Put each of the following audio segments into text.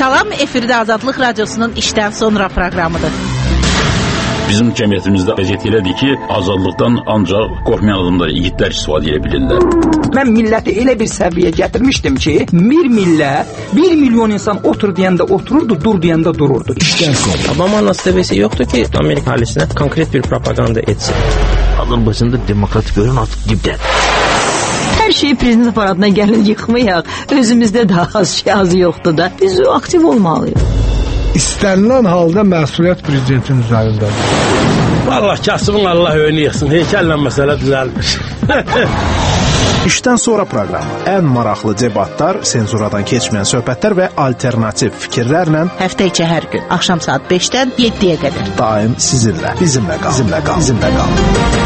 Salam, efirdə Azadlıq Radiosunun işdən sonra proqramıdır. Bizim cəmiyyətimizdə vəziyyət elədir ki, azadlıqdan ancaq qorxmayan adamlar, igidlər istifadə edə bilirlər. Mən milləti elə bir səviyyə gətirmişdim ki, bir millət, 1 milyon insan otur deyəndə otururdu, dur deyəndə dururdu. İşdən sonra. Obama'nın seviyesi yoktu ki, Amerika ailesine konkret bir propaganda etsin. Azərbaycanda demokratik görün artıq dibdədir. Hər şeyi prezident aparatına gəlin yıxmayaq. Özümüzdə də az yoxdur da. Biz aktiv olmalıyıq. İstənilən halda məsuliyyət prezidentin üzərindədir. Vallahi kasımın Allah önünü yıxsın. Heykəllə məsələ düzəlmiş. İşdən sonra proqramı. Ən maraqlı debatlar, senzuradan keçməyən söhbətlər və alternativ fikirlərlə Həftə içi hər gün axşam saat 5-dən 7-yə qədər. Daim sizinlə. Bizimlə qal. Bizimlə qal. Bizimlə qal.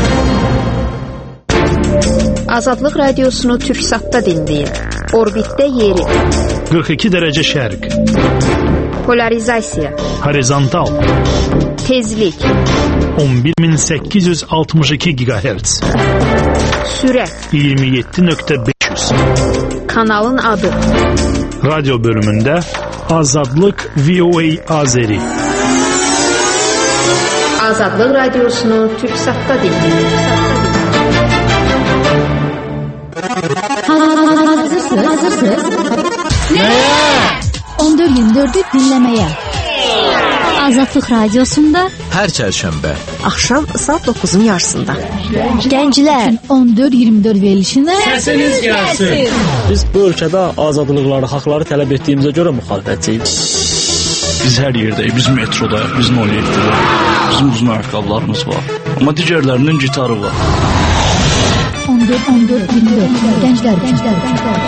Azadlıq Radiosunu Türksatda dinləyin. Orbitdə yeri. 42 dərəcə şərq. Polarizasiya. Horizontal. Tezlik. 11862 GHz. Sürət. 27.500. Kanalın adı. Radyo bölümündə Azadlıq VOA Azeri. Azadlıq Radiosunu Türksatda dinləyin. Hazırsınız? Nəyə? 14-24'ü dinləməyə. Azadlıq Radiosunda hər çərşənbə axşam saat 9'un yarısında. Gənclər 14-24 verilişinə səsiniz gəlsin. Biz bu ölkədə azadlıqları, haqları tələb etdiyimizə görə müxalifətçiyik. Biz hər yerdəyik, biz metrodayıq, biz Noliyetdəyik. Bizim uzun ayaqqabılarımız var. Amma digərlərinin gitarı var. 14-24 Gənclər.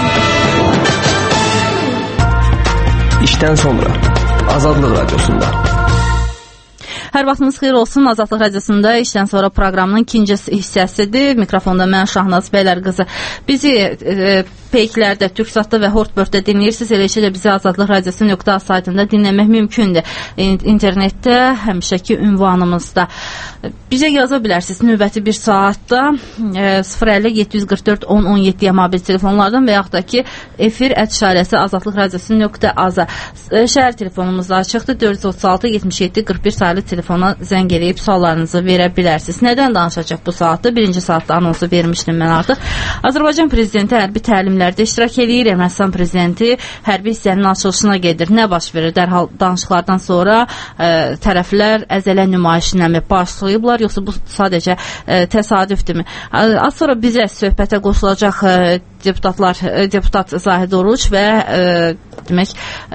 İşdən sonra Azadlıq Radiosunda. Hər vaxtınız xeyir olsun. Azadlıq Radiosunda işdən sonra proqramının ikinci hissəsidir. Mikrofonda mən Şahnaz Bəylər qızı. Bizi peyklərdə, Türksatda və Hortbörtdə dinləyirsiniz. Eləcə də bizi Azadlıq Radiosu.az saytında dinləmək mümkündür. İnternetdə, həmişəki ünvanımızda. Bizə yaza bilərsiniz növbəti bir saatda 050-744-10-17 mobil telefonlardan və yaxud da ki efir @şailəsi azadlıqradiosu.az şəhər telefonumuz açıqdır. 436-77-41 sayılı telefona zəng edib suallarınızı verə bilərsiniz. Nədən danışacaq bu saatda? Birinci saatda anonsu vermişdim mən artıq. Azərbaycan prezidenti hərbi təlimlərdə iştirak edir. Ermənistan prezidenti hərbi hissənin açılışına gedir. Nə baş verir? Dərhal danışıqlardan sonra tərəflər əzələ nümayişinə mi başlayıblar, yoxsa bu sadəcə təsadüfdürmü? Az sonra bizə söhbətə qoşulacaq deputat Zahid Oruç və demək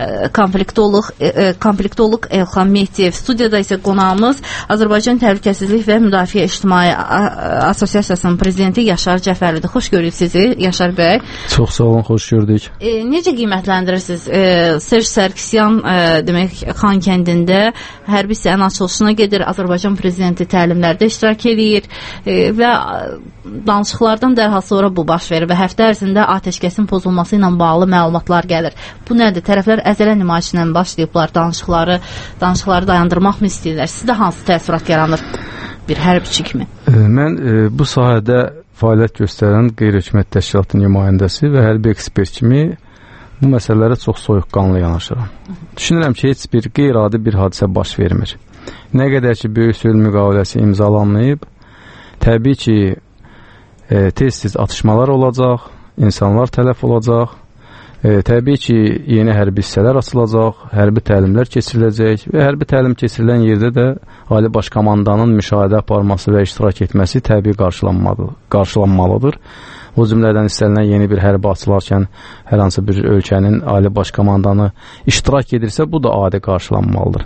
konfliktolog Elxan Mehdiyev. Studiyada isə qonağımız Azərbaycan Təhlükəsizlik və Müdafiə İctimai Assosiasiyasının prezidenti Yaşar Cəfərlidir. Xoş görürük sizi, Yaşar bəy. Çox sağ olun, xoş gördük. Necə qiymətləndirirsiniz? Serj Sərkisyan demək Xan kəndində hərbi hissənin açılışına gedir. Azərbaycan prezidenti təlimlərdə iştirak edir və danışıqlardan dərhal sonra bu baş verir və həftə ərzində atəşkəsin pozulması ilə bağlı məlumatlar gəlir. Bu nədir? Tərəflər əzələ nümayişindən başlayıblar danışıqları dayandırmaq mı istəyirlər? Sizdə hansı təəssürat yaranır bir hərbiçi kimi? Mən bu sahədə fəaliyyət göstərən qeyri-hökumət təşkilatının nümayəndəsi və hərbi ekspert kimi bu məsələlərə çox soyuqqanlı yanaşıram. Düşünürəm ki, heç bir qeyri-adi bir hadisə baş vermir. Nə qədər ki, böyük sülh müqaviləsi imzalanmayıb, təbii ki, tez-tez atışmalar olacaq, insanlar tələf olacaq, təbii ki, yeni hərbi hissələr açılacaq, hərbi təlimlər keçiriləcək və hərbi təlim keçirilən yerdə də Ali Baş Komandanın müşahidə aparması və iştirak etməsi təbii qarşılanmalıdır. O cümlədən istənilən yeni bir hərbi açılarkən hər hansı bir ölkənin Ali Baş Komandanı iştirak edirsə, bu da adi qarşılanmalıdır.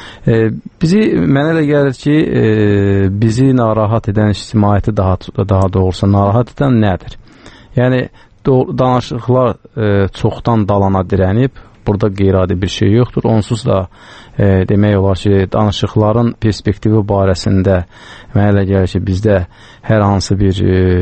Mənə elə gəlir ki, bizi narahat edən ictimaiyyəti daha doğrusu narahat edən nədir? Yəni, danışıqlar çoxdan dalana dirənib, burada qeyri-adi bir şey yoxdur. Onsuz da demək olar ki, danışıqların perspektivi barəsində mənə elə gəlir ki, bizdə hər hansı bir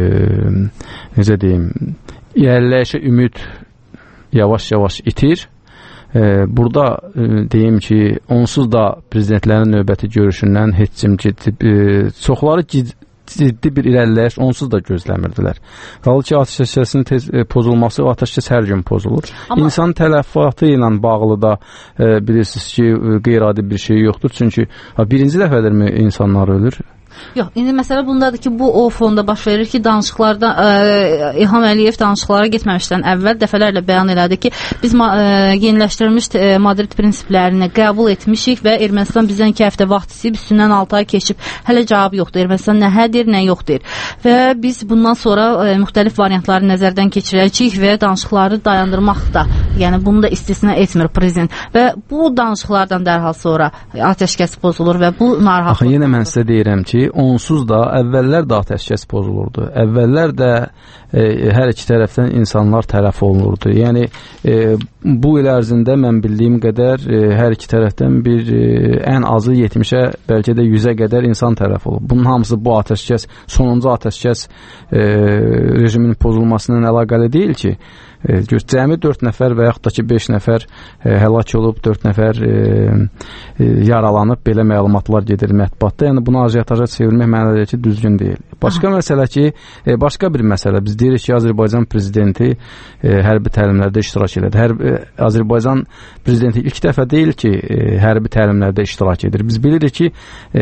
necə deyim, irəliləyişə ümid yavaş-yavaş itir. Burada deyim ki, onsuz da prezidentlərin növbəti görüşündən heç kim çoxları ciddi bir irəliləyiş onsuz da gözləmirdilər. Qaldı ki, atəşkəsin tez pozulması, atəşkəs hər gün pozulur. Amma İnsan tələfatı ilə bağlı da bilirsiniz ki, qeyri-adi bir şey yoxdur. Çünki birinci dəfədirmi insanlar ölür? Yox, indi məsələ bundadır ki, bu o fonda baş verir ki, danışıqlarda İlham Əliyev danışıqlara getməmişdən əvvəl dəfələrlə bəyan elədi ki, biz yeniləşdirilmiş Madrid prinsiplərini qəbul etmişik və Ermənistan bizdən 2 həftə vaxt istəyib, üstündən 6 ay keçib, hələ cavab yoxdur. Ermənistan nə hədir, nə yoxdur. Və biz bundan sonra müxtəlif variantları nəzərdən keçirəcəyik və danışıqları dayandırmaq da, yəni bunu da istisna etmir prezident. Və bu danışıqlardan dərhal sonra atəşkəs pozulur və bu narahatlıq. Axı, yenə mən sizə deyirəm ki, onsuz da əvvəllər də atəşkəs pozulurdu. Əvvəllər də hər iki tərəfdən insanlar tələf olunurdu. Yəni bu il ərzində mən bildiyim qədər hər iki tərəfdən bir ən azı 70-ə, bəlkə də 100-ə qədər insan tələf olub. Bunun hamısı bu atəşkəs, sonuncu atəşkəs rejimin pozulmasından əlaqəli deyil ki, cəmi 4 nəfər və yaxud da ki 5 nəfər həlak olub, 4 nəfər yaralanıb, belə məlumatlar gedir mətbuatda. Yəni bunu ajiotaja çevirmək mənada ki, düzgün deyil. Başqa məsələ ki, başqa bir məsələ. Biz deyirik ki, Azərbaycan prezidenti hərbi təlimlərdə iştirak edir. Azərbaycan prezidenti ilk dəfə deyil ki, hərbi təlimlərdə iştirak edir. Biz bilirik ki,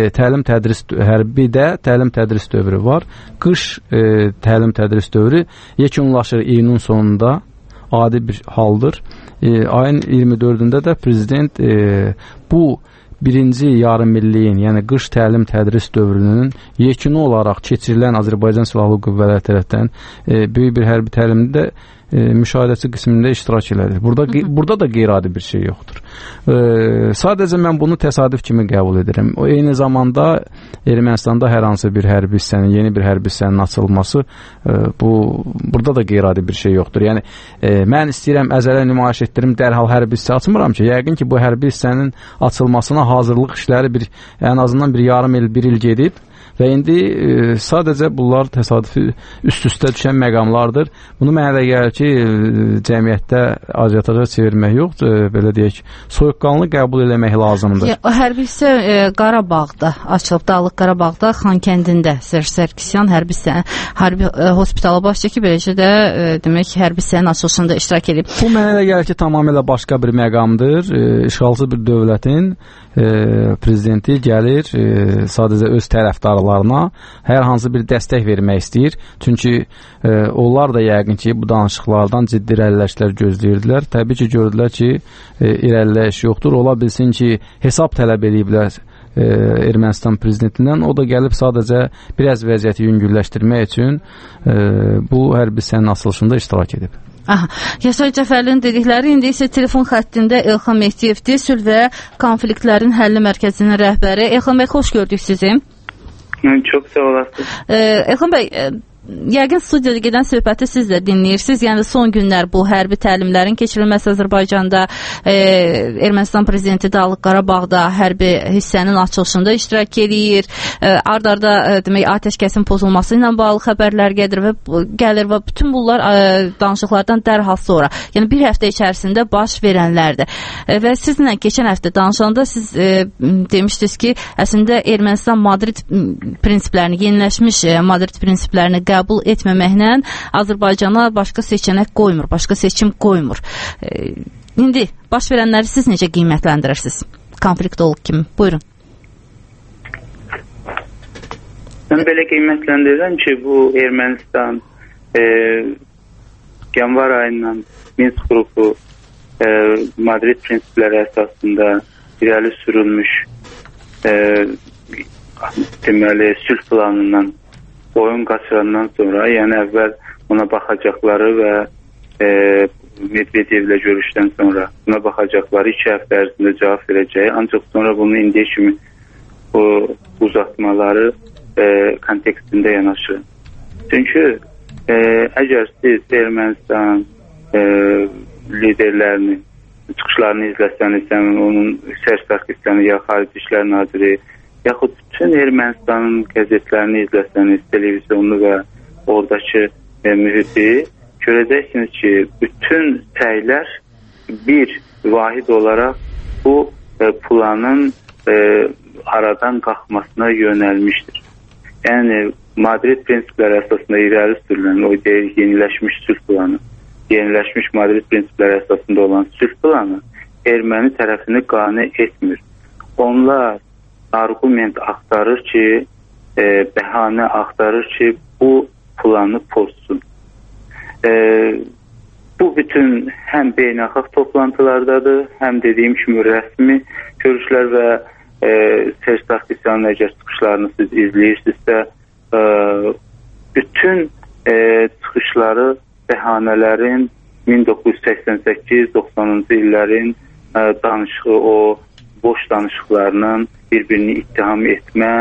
hərbidə təlim-tədris dövrü var. Qış təlim-tədris dövrü yekunlaşır iyunun sonunda. Adi bir haldır. Ayın 24-də də prezident bu birinci yarımilliyin, yəni qış təlim-tədris dövrünün yekunu olaraq keçirilən Azərbaycan Silahlı Qüvvələri tərəfindən böyük bir hərbi təlimdə müşahidəçi qismində iştirak elədir. Burada da qeyri-adi bir şey yoxdur. Sadəcə mən bunu təsadüf kimi qəbul edirəm. O eyni zamanda Ermənistanda hər hansı bir hərbi hissənin, yeni bir hərbi hissənin açılması, burada da qeyri-adi bir şey yoxdur. Yəni mən istəyirəm əzələ nümayiş etdirim, dərhal hərbi hissə açmıram ki, yəqin ki bu hərbi hissənin açılmasına hazırlıq işləri ən azından bir yarım il, bir il gedib. Və indi sadəcə bunlar təsadüfi üst-üstə düşən məqamlardır. Bunu mənə də gəlir ki, cəmiyyətdə ajiotaja çevirmək yox, belə deyək, soyuqqanlı qəbul eləmək lazımdır. Hərbi hissə Qarabağda açılıb, Dağlıq Qarabağda, Xankəndində Serj Sarkisyan hərbi hospitala baş çəkib, beləcə də demək hərbi hissənin açılışında iştirak edib. Bu mənə də gəlir ki, tamamilə başqa bir məqamdır. İşğalçı bir dövlətin prezidenti gəlir, sadəcə öz tərəfdarlarına hər hansı bir dəstək vermək istəyir. Çünki onlar da yəqin ki, bu danışıqlardan ciddi irəliləyişlər gözləyirdilər. Təbii ki, gördülər ki, irəliləyiş yoxdur. Ola bilsin ki, hesab tələb ediblər Ermənistan prezidentindən. O da gəlib sadəcə biraz vəziyyəti yüngülləşdirmək üçün bu hərbi hissənin açılışında iştirak edib. Yaşar Cəfərlinin dedikləri indi isə telefon xəttində Elxan Mehdiyevdir, sülh və konfliktlərin həlli mərkəzinin rəhbəri. Elxan bəy, xoş gördük sizi. Çox sağ olasınız. Elxan bəy, yəqin studiyada gedən söhbəti siz də dinləyirsiniz. Yəni son günlər bu hərbi təlimlərin keçirilməsi Azərbaycanda, Ermənistan prezidenti Dağlıq Qarabağda hərbi hissənin açılışında iştirak edir. Ard-arda demək atəşkəsin pozulması ilə bağlı xəbərlər gəlir və bütün bunlar danışıqlardan dərhal sonra, yəni bir həftə içərisində baş verənlərdir. Və sizinlə keçən həftə danışanda siz demişdiniz ki, əslində Ermənistan Madrid prinsiplərini, yeniləşmiş Madrid prinsiplərini qəbul etməməklə Azərbaycana başqa seçənək qoymur, başqa seçim qoymur. İndi baş verənləri siz necə qiymətləndirirsiniz? Konfliktolog kimi. Buyurun. Mən belə qiymətləndirirəm ki, bu Ermənistan yanvar ayından Minsk qrupu Madrid prinsipləri əsasında irəli sürülmüş deməli sülh planından oyun qaçırandan sonra, yəni əvvəl ona baxacaqları və Medvedevlə görüşdən sonra buna baxacaqları 2 həftə ərzində cavab verəcəyi, ancaq sonra bunu indiyə kimi o uzatmaları kontekstində yanaşır. Çünki əgər siz Ermənistan liderlərinin çıxışlarını izləsəniz, onun Serj Sarkisyanı ya Xarici İşlər Naziri, yaxud bütün Ermənistanın qəzetlərini izləsəniz, televizyonunu və oradakı mühiti, görəcəksiniz ki, bütün səylər bir vahid olaraq bu planın aradan qalxmasına yönəlmişdir. Yəni, Madrid prinsipləri əsasında irəli sürülən o yeniləşmiş sülh planı, yeniləşmiş Madrid prinsipləri əsasında olan sülh planı erməni tərəfini qane etmir. Onlar argument axtarır ki, bəhanə axtarır ki, bu planı pozsun. Bu bütün həm beynəlxalq toplantılardadır, həm dediyim kimi rəsmi görüşlər və Serj Sarkisyanın əgər çıxışlarını siz izləyirsinizsə, bütün çıxışları bəhanələrin 1988-90-cı illərin danışığı, o boş danışıqlarının bir-birini ittiham etmə,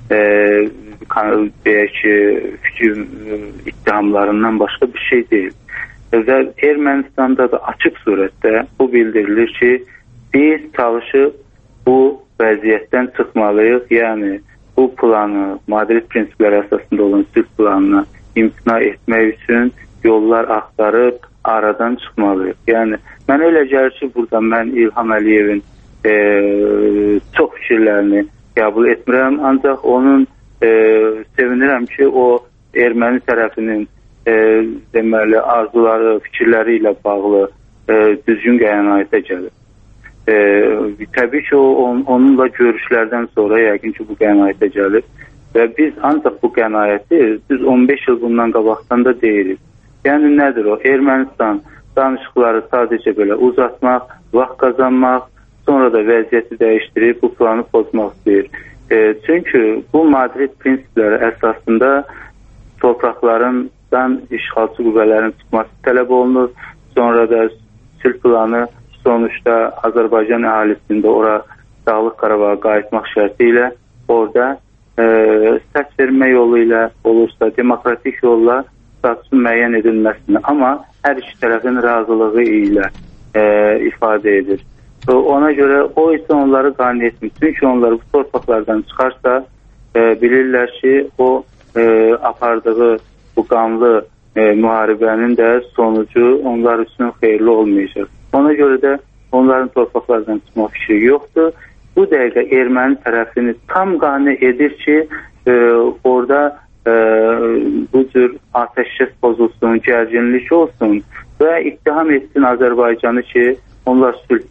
deyək ki, fikir ittihamlarından başqa bir şey deyil. Və Ermənistanda da açıq surətdə bu bildirilir ki, biz çalışıb bu vəziyyətdən çıxmalıyıq, yəni bu planı, Madrid prinsipləri əsasında olan sülh planını imtina etmək üçün yollar axtarıb aradan çıxmalıyıq. Yəni, mən elə gəlir ki, burada mən İlham Əliyevin çox fikirlərini qəbul etmirəm, ancaq onun sevinirəm ki, o erməni tərəfinin deməli, arzuları, fikirləri ilə bağlı düzgün qənaətə gəlir. Təbii ki, onunla görüşlərdən sonra yəqin ki, bu qənaətə gəlir və biz ancaq bu qənaəti düz 15 il bundan qabaqdan da deyirik. Yəni, nədir o? Ermənistan danışıqları sadəcə belə uzatmaq, vaxt qazanmaq, sonra da vəziyyəti dəyişdirib bu planı pozmaq istəyir. Çünki bu Madrid prinsipləri əsasında torpaqlarından işğalçı qüvvələrin çıxması tələb olunur. Sonra da sülh planı sonuçta Azərbaycan əhalisində ora Dağlıq Qarabağa qayıtmaq şərti ilə orada səs vermə yolu ilə olursa demokratik yolla statusun müəyyən edilməsini, amma hər iki tərəfin razılığı ilə ifadə edir. Ona görə o isə onları qane etmir. Çünki onlar bu torpaqlardan çıxarsa bilirlər ki, o apardığı bu qanlı müharibənin də sonucu onlar üçün xeyirli olmayacaq. Ona görə də onların torpaqlardan çıxma fikri yoxdur. Bu dəqiqə erməni tərəfini tam qane edir ki, orada bu cür ateşkəs pozulsun, gərginlik olsun və ittiham etsin Azərbaycanı ki, onlar sülh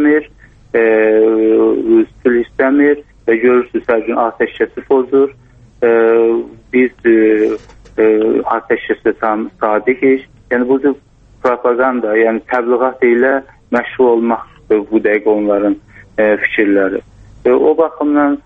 istəmir və görürsünüz hər gün ateşkəsi pozur. Biz ateşkəsə tam sadiqik. Yəni bu cür propaganda, yəni təbliğat ilə məşğul olmaqdır bu dəqiqə onların fikirləri. O baxımdan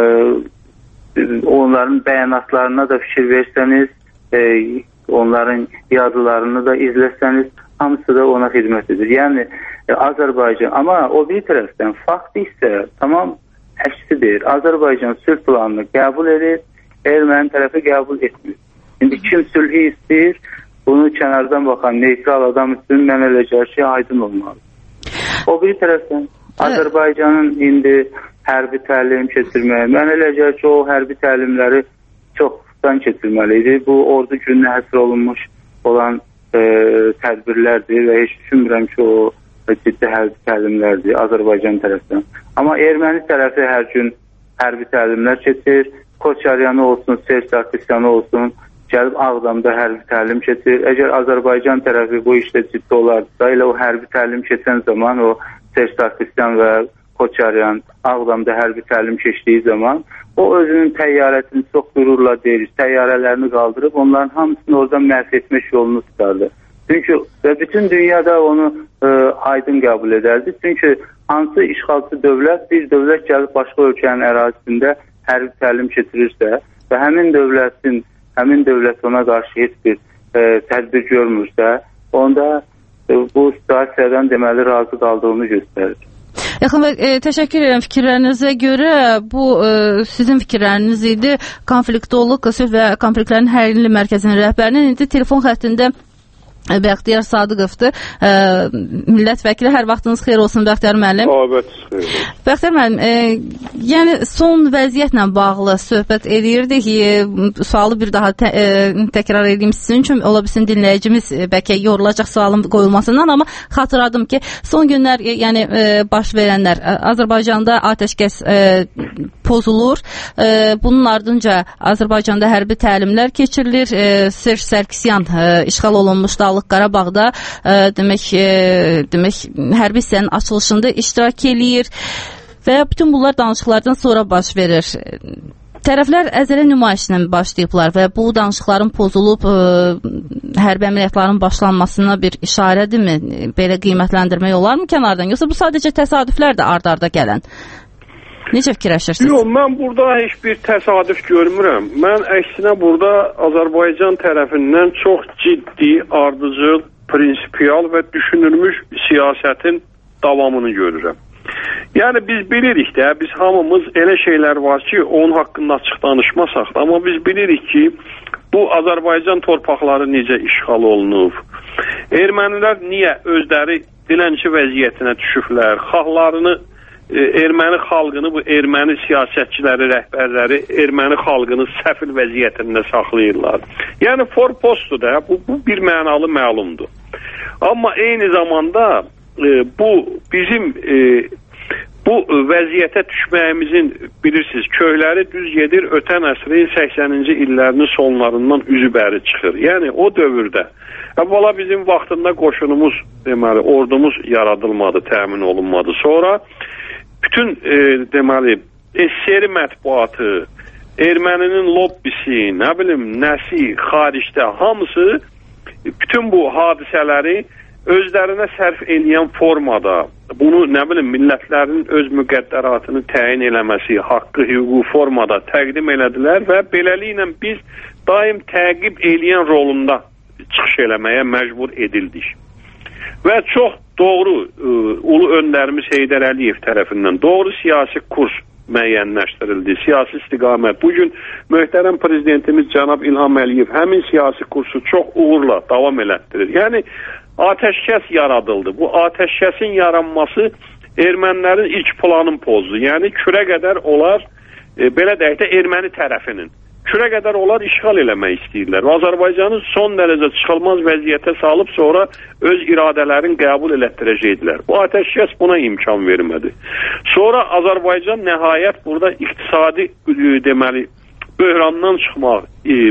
onların bəyanatlarına da fikir versəniz, onların yazılarını da izləsəniz, hamısı da ona xidmət edir. Yəni Azərbaycan, amma o bir tərəfdən fakt isə tamam əksidir. Azərbaycan sülh planını qəbul edir, erməni tərəfi qəbul etmir. İndi kim sülhü istəyir, bunu kənardan baxan neytral adam üçün mən elə gəlir ki, aydın olmalı. O bir tərəfdən Azərbaycanın indi hərbi təlim keçirməyə, mən elə gəlir ki, o hərbi təlimləri çoxdan keçirməli idi. Bu ordu gününə həsr olunmuş olan tədbirlərdir və heç düşünmürəm ki, o ciddi hərbi təlimlərdir Azərbaycan tərəfdən. Amma erməni tərəfi hər gün hərbi təlimlər keçir, Koçaryanı olsun, Serj Sarkisyanı olsun, gəlib Ağdamda hərbi təlim keçir. Əgər Azərbaycan tərəfi bu işdə ciddi olarsa, elə o hərbi təlim keçən zaman o Serj Sarkisyan və Koçaryan Ağdamda hərbi təlim keçdiyi zaman o özünün təyyarəsini çox qürurla deyir, təyyarələrini qaldırıb onların hamısını oradan məhv etmək yolunu tutardı. Çünki və bütün dünyada onu aydın qəbul edərdi. Çünki hansı işğalçı dövlət, bir dövlət gəlib başqa ölkənin ərazisində hərbi təlim keçirirsə və həmin dövlət ona qarşı heç bir tədbir görmürsə, onda bu situasiyadan deməli razı qaldığını göstərir. Yaxın bəy, təşəkkür edirəm fikirlərinizə görə. Bu sizin fikirləriniz idi. Konfliktolog, sülh və konfliktlərin həlli mərkəzinin rəhbərinin indi telefon xəttində Bəxtiyar Sadıqovdur. Millət vəkili, hər vaxtınız xeyir olsun Bəxtiyar müəllim. Bəxtiyar müəllim, yəni son vəziyyətlə bağlı söhbət edirdik. Sualı bir daha təkrar edeyim sizin üçün. Ola bilsin dinləyicimiz bəlkə yorulacaq sualın qoyulmasından, amma xatırladım ki, son günlər yəni baş verənlər Azərbaycanda atəşkəs pozulur. Bunun ardınca Azərbaycanda hərbi təlimlər keçirilir. Serj Sərkisyan işğal olunmuş Dağlıq Qarabağda demək hərbi hissənin açılışında iştirak eləyir və bütün bunlar danışıqlardan sonra baş verir. Tərəflər əzələ nümayişlə başlayıblar və bu danışıqların pozulub hərbi əməliyyatların başlanmasına bir işarədirmi? Belə qiymətləndirmək olarmı kənardan? Yoxsa bu sadəcə təsadüflər də ard-arda gələn? Necə fikirləşirsiniz? Yox, mən burada heç bir təsadüf görmürəm. Mən əksinə burada Azərbaycan tərəfindən çox ciddi, ardıcıl, prinsipial və düşünülmüş siyasətin davamını görürəm. Yəni biz bilirik də, biz hamımız elə şeylər var ki, onun haqqında açıq danışmasaq da, amma biz bilirik ki, bu Azərbaycan torpaqları necə işğal olunub. Ermənilər niyə özləri dilənçi vəziyyətinə düşüblər, xalqlarını erməni xalqını, bu erməni siyasətçiləri, rəhbərləri erməni xalqını səfil vəziyyətində saxlayırlar. Yəni forpostdur da, bu bir mənalı məlumdur. Amma eyni zamanda bu bizim bu vəziyyətə düşməyimizin bilirsiniz, köyləri düz gedir, ötən əsrin 80-ci illərinin sonlarından üzübəri çıxır. Yəni o dövrdə əvvəla bizim vaxtında qoşunumuz, deməli, ordumuz yaradılmadı, təmin olunmadı. Sonra bütün deməli SSR mətbuatı, erməninin lobbisi, nə bilim, nəsi, xaricdə hamısı bütün bu hadisələri özlərinə sərf eləyən formada, bunu nə bilim millətlərin öz müqəddəratını təyin eləməsi, haqqı, hüququ formada təqdim elədilər və beləliklə biz daim təqib eləyən rolunda çıxış eləməyə məcbur edildik. Və çox doğru ulu öndərimiz Heydər Əliyev tərəfindən doğru siyasi kurs müəyyənləşdirildi, siyasi istiqamət. Bugün möhtərəm prezidentimiz Cənab İlham Əliyev həmin siyasi kursu çox uğurla davam elətdirir. Yəni atəşkəs yaradıldı. Bu atəşkəsin yaranması ermənilərin ilk planını pozdu. Yəni kürə qədər onlar, belə deyək də, erməni tərəfinin kürə qədər onlar işğal eləmək istəyirlər. Azərbaycanı son dərəcə çıxılmaz vəziyyətə salıb sonra öz iradələrini qəbul elətdirəcəkdilər. Bu atəşkəs buna imkan vermədi. Sonra Azərbaycan nəhayət burada iqtisadi deməli böhrandan çıxmaq,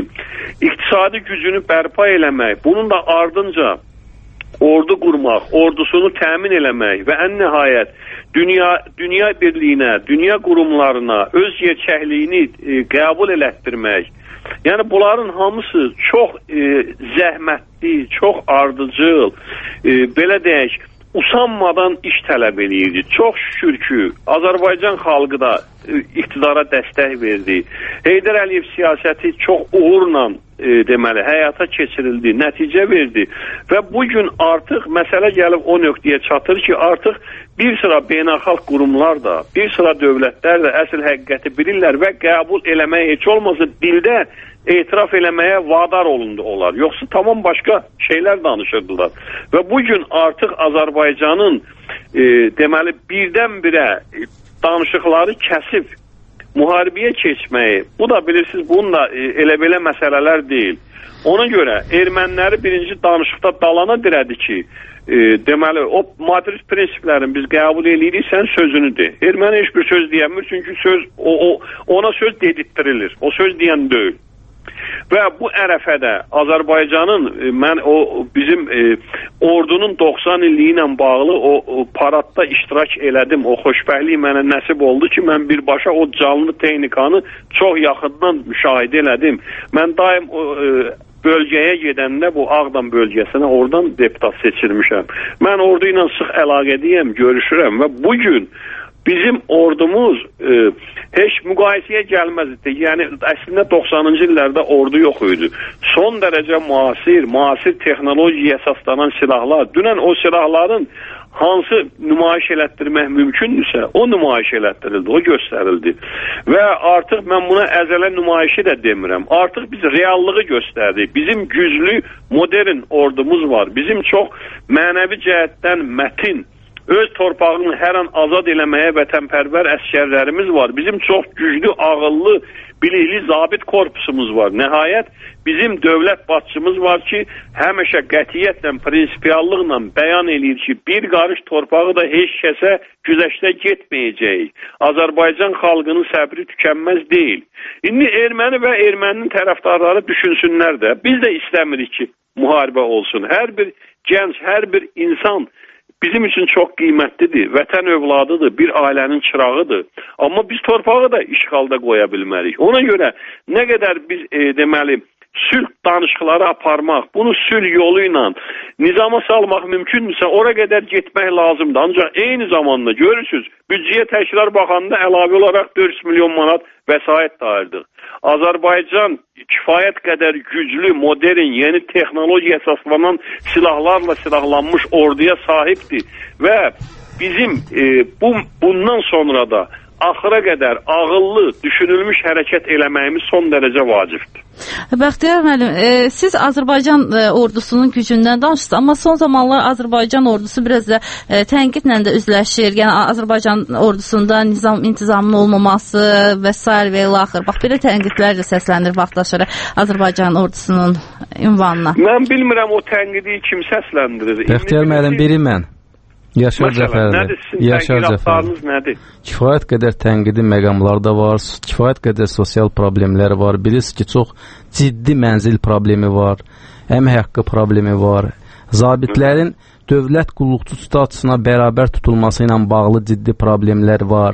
iqtisadi gücünü bərpa eləmək, bunun da ardınca ordu qurmaq, ordusunu təmin eləmək və ən nəhayət dünya birliyinə, dünya qurumlarına öz yerçəkliyini qəbul elətdirmək. Yəni bunların hamısı çox zəhmətli, çox ardıcıl, belə deyək, usanmadan iş tələb eləyirdi. Çox şükür ki, Azərbaycan xalqı da iqtidara dəstək verdi. Heydər Əliyev siyasəti çox uğurla deməli həyata keçirildi, nəticə verdi və bugün artıq məsələ gəlib o nöqtəyə çatır ki, artıq bir sıra beynəlxalq qurumlar da, bir sıra dövlətlər də əsl həqiqəti bilirlər və qəbul eləməyə heç olmasa dildə etiraf eləməyə vadar olundu onlar. Yoxsa tamam başqa şeylər danışırdılar. Və bugün artıq Azərbaycanın deməli birdən-birə danışıqları kəsib müharibəyə keçməyi, bu da bilirsiniz, bunun da elə-belə məsələlər deyil. Ona görə erməniləri birinci danışıqda dalana dirədi ki, deməli, o Madrid prinsiplərini biz qəbul edirik, sən sözünü de. Erməni heç bir söz deyəmir, çünki söz, ona söz dedirtdirilir, o söz deyən deyil. Və bu ərəfədə Azərbaycanın, mən bizim ordunun 90 illiyi ilə bağlı o paradda iştirak elədim. O xoşbəxtlik mənə nəsib oldu ki, mən birbaşa o canlı texnikanı çox yaxından müşahidə elədim. Mən daim bölgəyə gedəndə bu Ağdam bölgəsinə oradan deputat seçilmişəm. Mən ordu ilə sıx əlaqədəyəm, görüşürəm və bugün bizim ordumuz heç müqayisəyə gəlməzdi. Yəni əslində 90-cı illərdə ordu yox idi. Son dərəcə müasir texnologiya əsaslanan silahlar. Dünən o silahların hansı nümayiş elətdirmək mümkündürsə, o nümayiş elətdirildi, o göstərildi. Və artıq mən buna əzələ nümayişi də demirəm. Artıq biz reallığı göstərdik. Bizim güclü, modern ordumuz var. Bizim çox mənəvi cəhətdən mətin, öz torpağını hər an azad eləməyə vətənpərvər əskərlərimiz var. Bizim çox güclü, ağıllı, bilikli zabit korpusumuz var. Nəhayət bizim dövlət başçımız var ki, həmişə qətiyyətlə, prinsipiallıqla bəyan eləyir ki, bir qarış torpağı da heç kəsə güzəştə getməyəcək. Azərbaycan xalqının səbri tükənməz deyil. İndi erməni və erməninin tərəfdarları düşünsünlər də, biz də istəmirik ki, müharibə olsun. Hər bir gənc, hər bir insan bizim üçün çox qiymətlidir, vətən övladıdır, bir ailənin çırağıdır. Amma biz torpağı da işğalda qoya bilmərik. Ona görə nə qədər biz deməli sülh danışıqları aparmaq, bunu sülh yolu ilə nizama salmaq mümkündürsə, ora qədər getmək lazımdır. Ancaq eyni zamanda görürsünüz, büdcəyə təkrar baxanda əlavə olaraq 400 milyon manat vəsait da ayırdıq. Azərbaycan kifayət qədər güclü, modern, yeni texnologiya əsaslanan silahlarla silahlanmış orduya sahibdir və bizim bundan sonra da axıra qədər ağıllı, düşünülmüş hərəkət eləməyimiz son dərəcə vacibdir. Bəxtiyar müəllim, siz Azərbaycan ordusunun gücündən danışırsınız, amma son zamanlar Azərbaycan ordusu biraz da tənqidlə də üzləşir. Yəni Azərbaycan ordusunda intizamın olmaması və s. və ilaxır. Bax, belə tənqidlər də səslənir vaxtaşırı Azərbaycan ordusunun ünvanına. Mən bilmirəm o tənqidi kim səsləndirir. Bəxtiyar müəllim, biri mən. Yaşar Cəfərli. Yaşar Cəfərli. Kifayət qədər tənqidi məqamlar da var, kifayət qədər sosial problemlər var. Bilirsiniz ki, çox ciddi mənzil problemi var, əmək haqqı problemi var. Zabitlərin dövlət qulluqçu statusuna bərabər tutulması ilə bağlı ciddi problemlər var.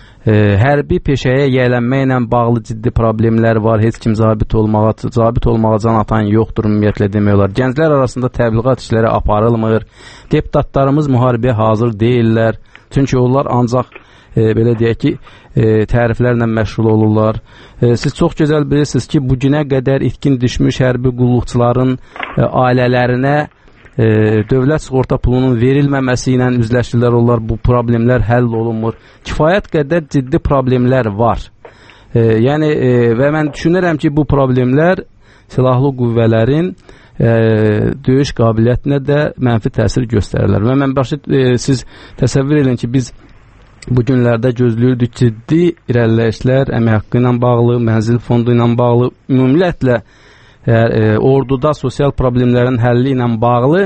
Hərbi peşəyə yiyələnməklə bağlı ciddi problemlər var. Heç kim zabit olmağa can atan yoxdur, ümumiyyətlə demək olar. Gənclər arasında təbliğat işləri aparılmır. Deputatlarımız müharibəyə hazır deyirlər. Çünki onlar ancaq belə deyək ki, təriflərlə məşğul olurlar. Siz çox gözəl bilirsiniz ki, bu günə qədər itkin düşmüş hərbi qulluqçuların ailələrinə dövlət sığorta pulunun verilməməsi ilə üzləşirlər, onlar bu problemlər həll olunmur. Kifayət qədər ciddi problemlər var. Yəni və mən düşünürəm ki, bu problemlər silahlı qüvvələrin döyüş qabiliyyətinə də mənfi təsir göstərirlər. Və mən siz təsəvvür edin ki, biz bu günlərdə gözləyirdik ciddi irəliləyişlər əmək haqqı ilə bağlı, mənzil fondu ilə bağlı, ümumiyyətlə orduda sosial problemlərin həlli ilə bağlı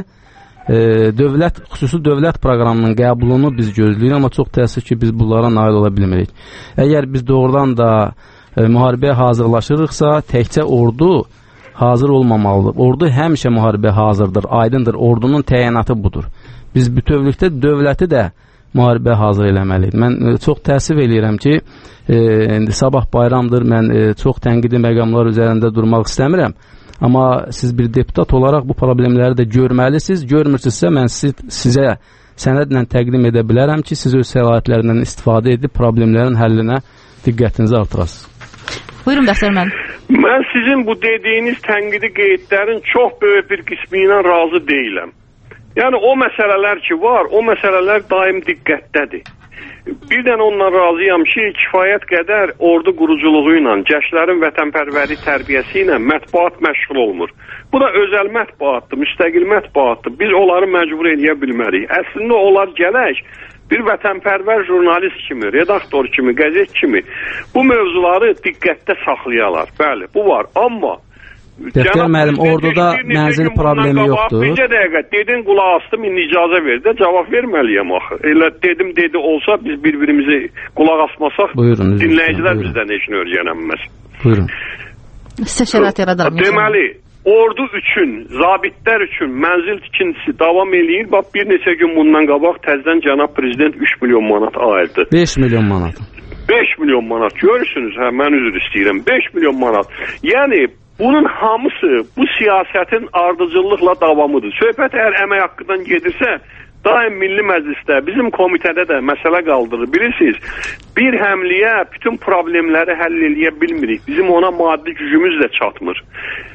xüsusi dövlət proqramının qəbulunu biz gözləyirik, amma çox təəssüf ki, biz bunlara nail ola bilmirik. Əgər biz doğrudan da müharibəyə hazırlaşırıqsa, təkcə ordu hazır olmamalıdır. Ordu həmişə müharibəyə hazırdır, aydındır. Ordunun təyinatı budur. Biz bütövlükdə dövləti də müharibəyə hazır eləməliyik. Mən çox təəssüf eləyirəm ki, indi sabah bayramdır, mən çox tənqidi məqamlar üzərində durmaq istəmirəm. Amma siz bir deputat olaraq bu problemləri də görməlisiniz. Görmürsinizsə, mən sizə sənədlə təqdim edə bilərəm ki, siz öz səlahiyyətlərindən istifadə edib problemlərin həllinə diqqətinizi artırasınız. Buyurun, Bəxtiyar müəllim. Mən sizin bu dediyiniz tənqidi qeydlərin çox böyük bir qismi ilə razı deyiləm. Yəni o məsələlər ki var, o məsələlər daim diqqətdədir. Bir dənə ondan razıyam ki, kifayət qədər ordu quruculuğu ilə, gənclərin vətənpərvəri tərbiyəsi ilə mətbuat məşğul olmur. Bu da özəl mətbuatdır, müstəqil mətbuatdır. Biz onları məcbur edə bilmərik. Əslində onlar gələk bir vətənpərvər jurnalist kimi, redaktor kimi, qəzet kimi bu mövzuları diqqətdə saxlayalar. Bəli, bu var. Amma Bəxtiyar müəllim, orduda mənzil problemi yoxdur. Bircə dəqiqə, dedin qulaq astım, indi icazə ver də, cavab verməliyəm axı. Elə dedim, dedi olsa, biz bir-birimizi qulaq asmasaq, dinləyicilər bizdən heç nə öyrənəməz. Buyurun. Sizə şərait yaradarım. Deməli, ordu üçün, zabitlər üçün mənzil tikintisi davam eləyir. Bax, bir neçə gün bundan qabaq təzdən cənab prezident 3 milyon manat ayırdı. 5 milyon manat. 5 milyon manat, görürsünüz, mən üzr istəyirəm, 5 milyon manat. Yəni, bunun hamısı bu siyasətin ardıcıllıqla davamıdır. Söhbət əgər əmək haqqından gedirsə, daim Milli Məclisdə, bizim komitədə də məsələ qaldırır. Bilirsiniz, bir həmliyə bütün problemləri həll eləyə bilmirik. Bizim ona maddi gücümüz də çatmır.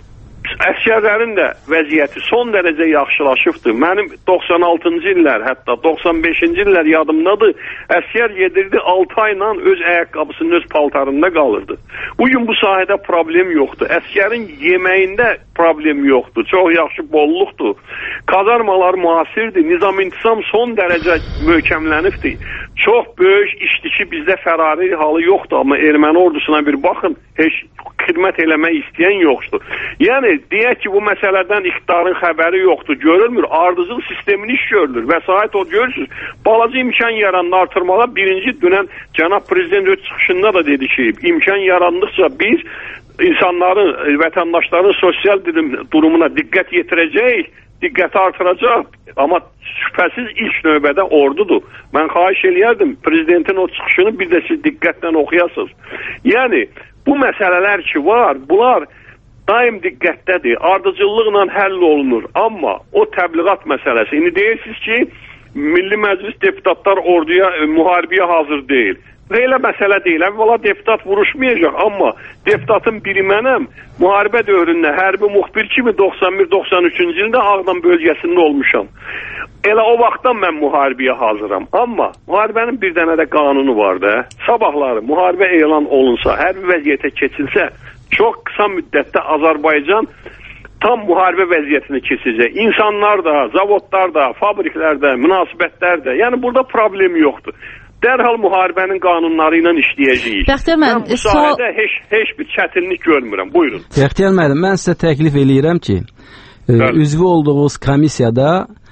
Əsgərlərin də vəziyyəti son dərəcə yaxşılaşıbdır. Mənim 96-cı illər, hətta 95-ci illər yadımdadır. Əsgər gedirdi 6 ayla öz ayaqqabısının öz paltarında qalırdı. Bugün bu sahədə problem yoxdur. Əsgərin yeməyində problem yoxdur. Çox yaxşı bolluqdur. Kazarmalar müasirdir. Nizam-intizam son dərəcə möhkəmlənibdir. Çox böyük işdiki bizdə fərari halı yoxdur, amma erməni ordusuna bir baxın, heç xidmət eləmək istəyən yoxdur. Yəni, deyək ki, bu məsələdən iqtidarın xəbəri yoxdur, görülmür, ardıcıl sistemin iş görülür, vəsait o görürsünüz. Balaca imkan yaranını artırmağa birinci dünən cənab prezident öz çıxışında da dedi ki, imkan yarandıqca biz insanların, vətəndaşların sosial durumuna diqqət yetirəcəyik, diqqəti artıracaq, amma şübhəsiz ilk növbədə ordudur. Mən xahiş eləyərdim, prezidentin o çıxışını bir də siz diqqətlə oxuyasınız. Yəni, bu məsələlər ki var, bunlar daim diqqətdədir, ardıcıllıqla həll olunur. Amma o təbliğat məsələsi, indi deyirsiniz ki, Milli Məclis deputatlar orduya, müharibəyə hazır deyil. Və elə məsələ deyil. Əvvəla deputat vuruşmayacaq, amma deputatın biri mənəm, müharibə dövründə hərbi müxbir kimi 91-93-cü ildə Ağdam bölgəsində olmuşam. Elə o vaxtdan mən müharibəyə hazıram. Amma müharibənin bir dənə də qanunu var da. Sabahları müharibə elan olunsa, hərbi vəziyyətə keçilsə, çox qısa müddətdə Azərbaycan tam müharibə vəziyyətini keçəcək. İnsanlar da, zavodlar da, fabriklər də, münasibətlər də. Yəni burada problem yoxdur. Dərhal müharibənin qanunları ilə işləyəcəyik. Mən bu sahədə heç bir çətinlik görmürəm. Buyurun. Bəxtiyar müəllim, mən sizə təklif eləyirəm ki, üzvü olduğunuz komissiyada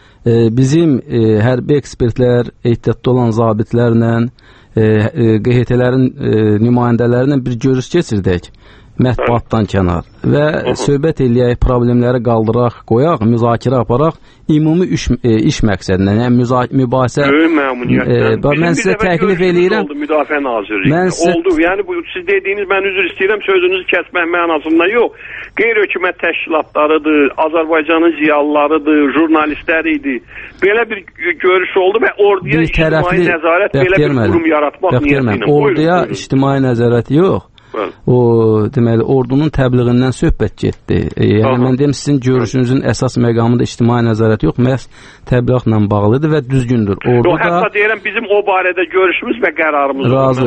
bizim hərbi ekspertlər, ehtiyatda olan zabitlərlə, QHT-lərin nümayəndələrlə bir görüş keçirdək. Mətbuatdan kənar və söhbət eləyək, problemləri qaldıraq, qoyaq, müzakirə aparaq, ümumi iş məqsədindən, yəni mübahisə. Mən sizə təklif eləyirəm. Müdafiə Nazirliyi oldu. Yəni siz dediyiniz, mən üzr istəyirəm, sözünüzü kəsmək mənasında yox. Qeyri-hökumət təşkilatlarıdır, Azərbaycanın ziyalılarıdır, jurnalistlər idi. Belə bir görüş oldu və orduya ictimai nəzarət belə bir qurum yaratmaq niyyətinə. Orduya ictimai nəzarət yox. O deməli ordunun təbliğindən söhbət getdi. Yəni mən deyim sizin görüşünüzün əsas məqamında ictimai nəzarət yox, məhz təbliğatla bağlıdır və düzgündür. Ordu da hətta deyirəm bizim o barədə görüşümüz və qərarımız razı.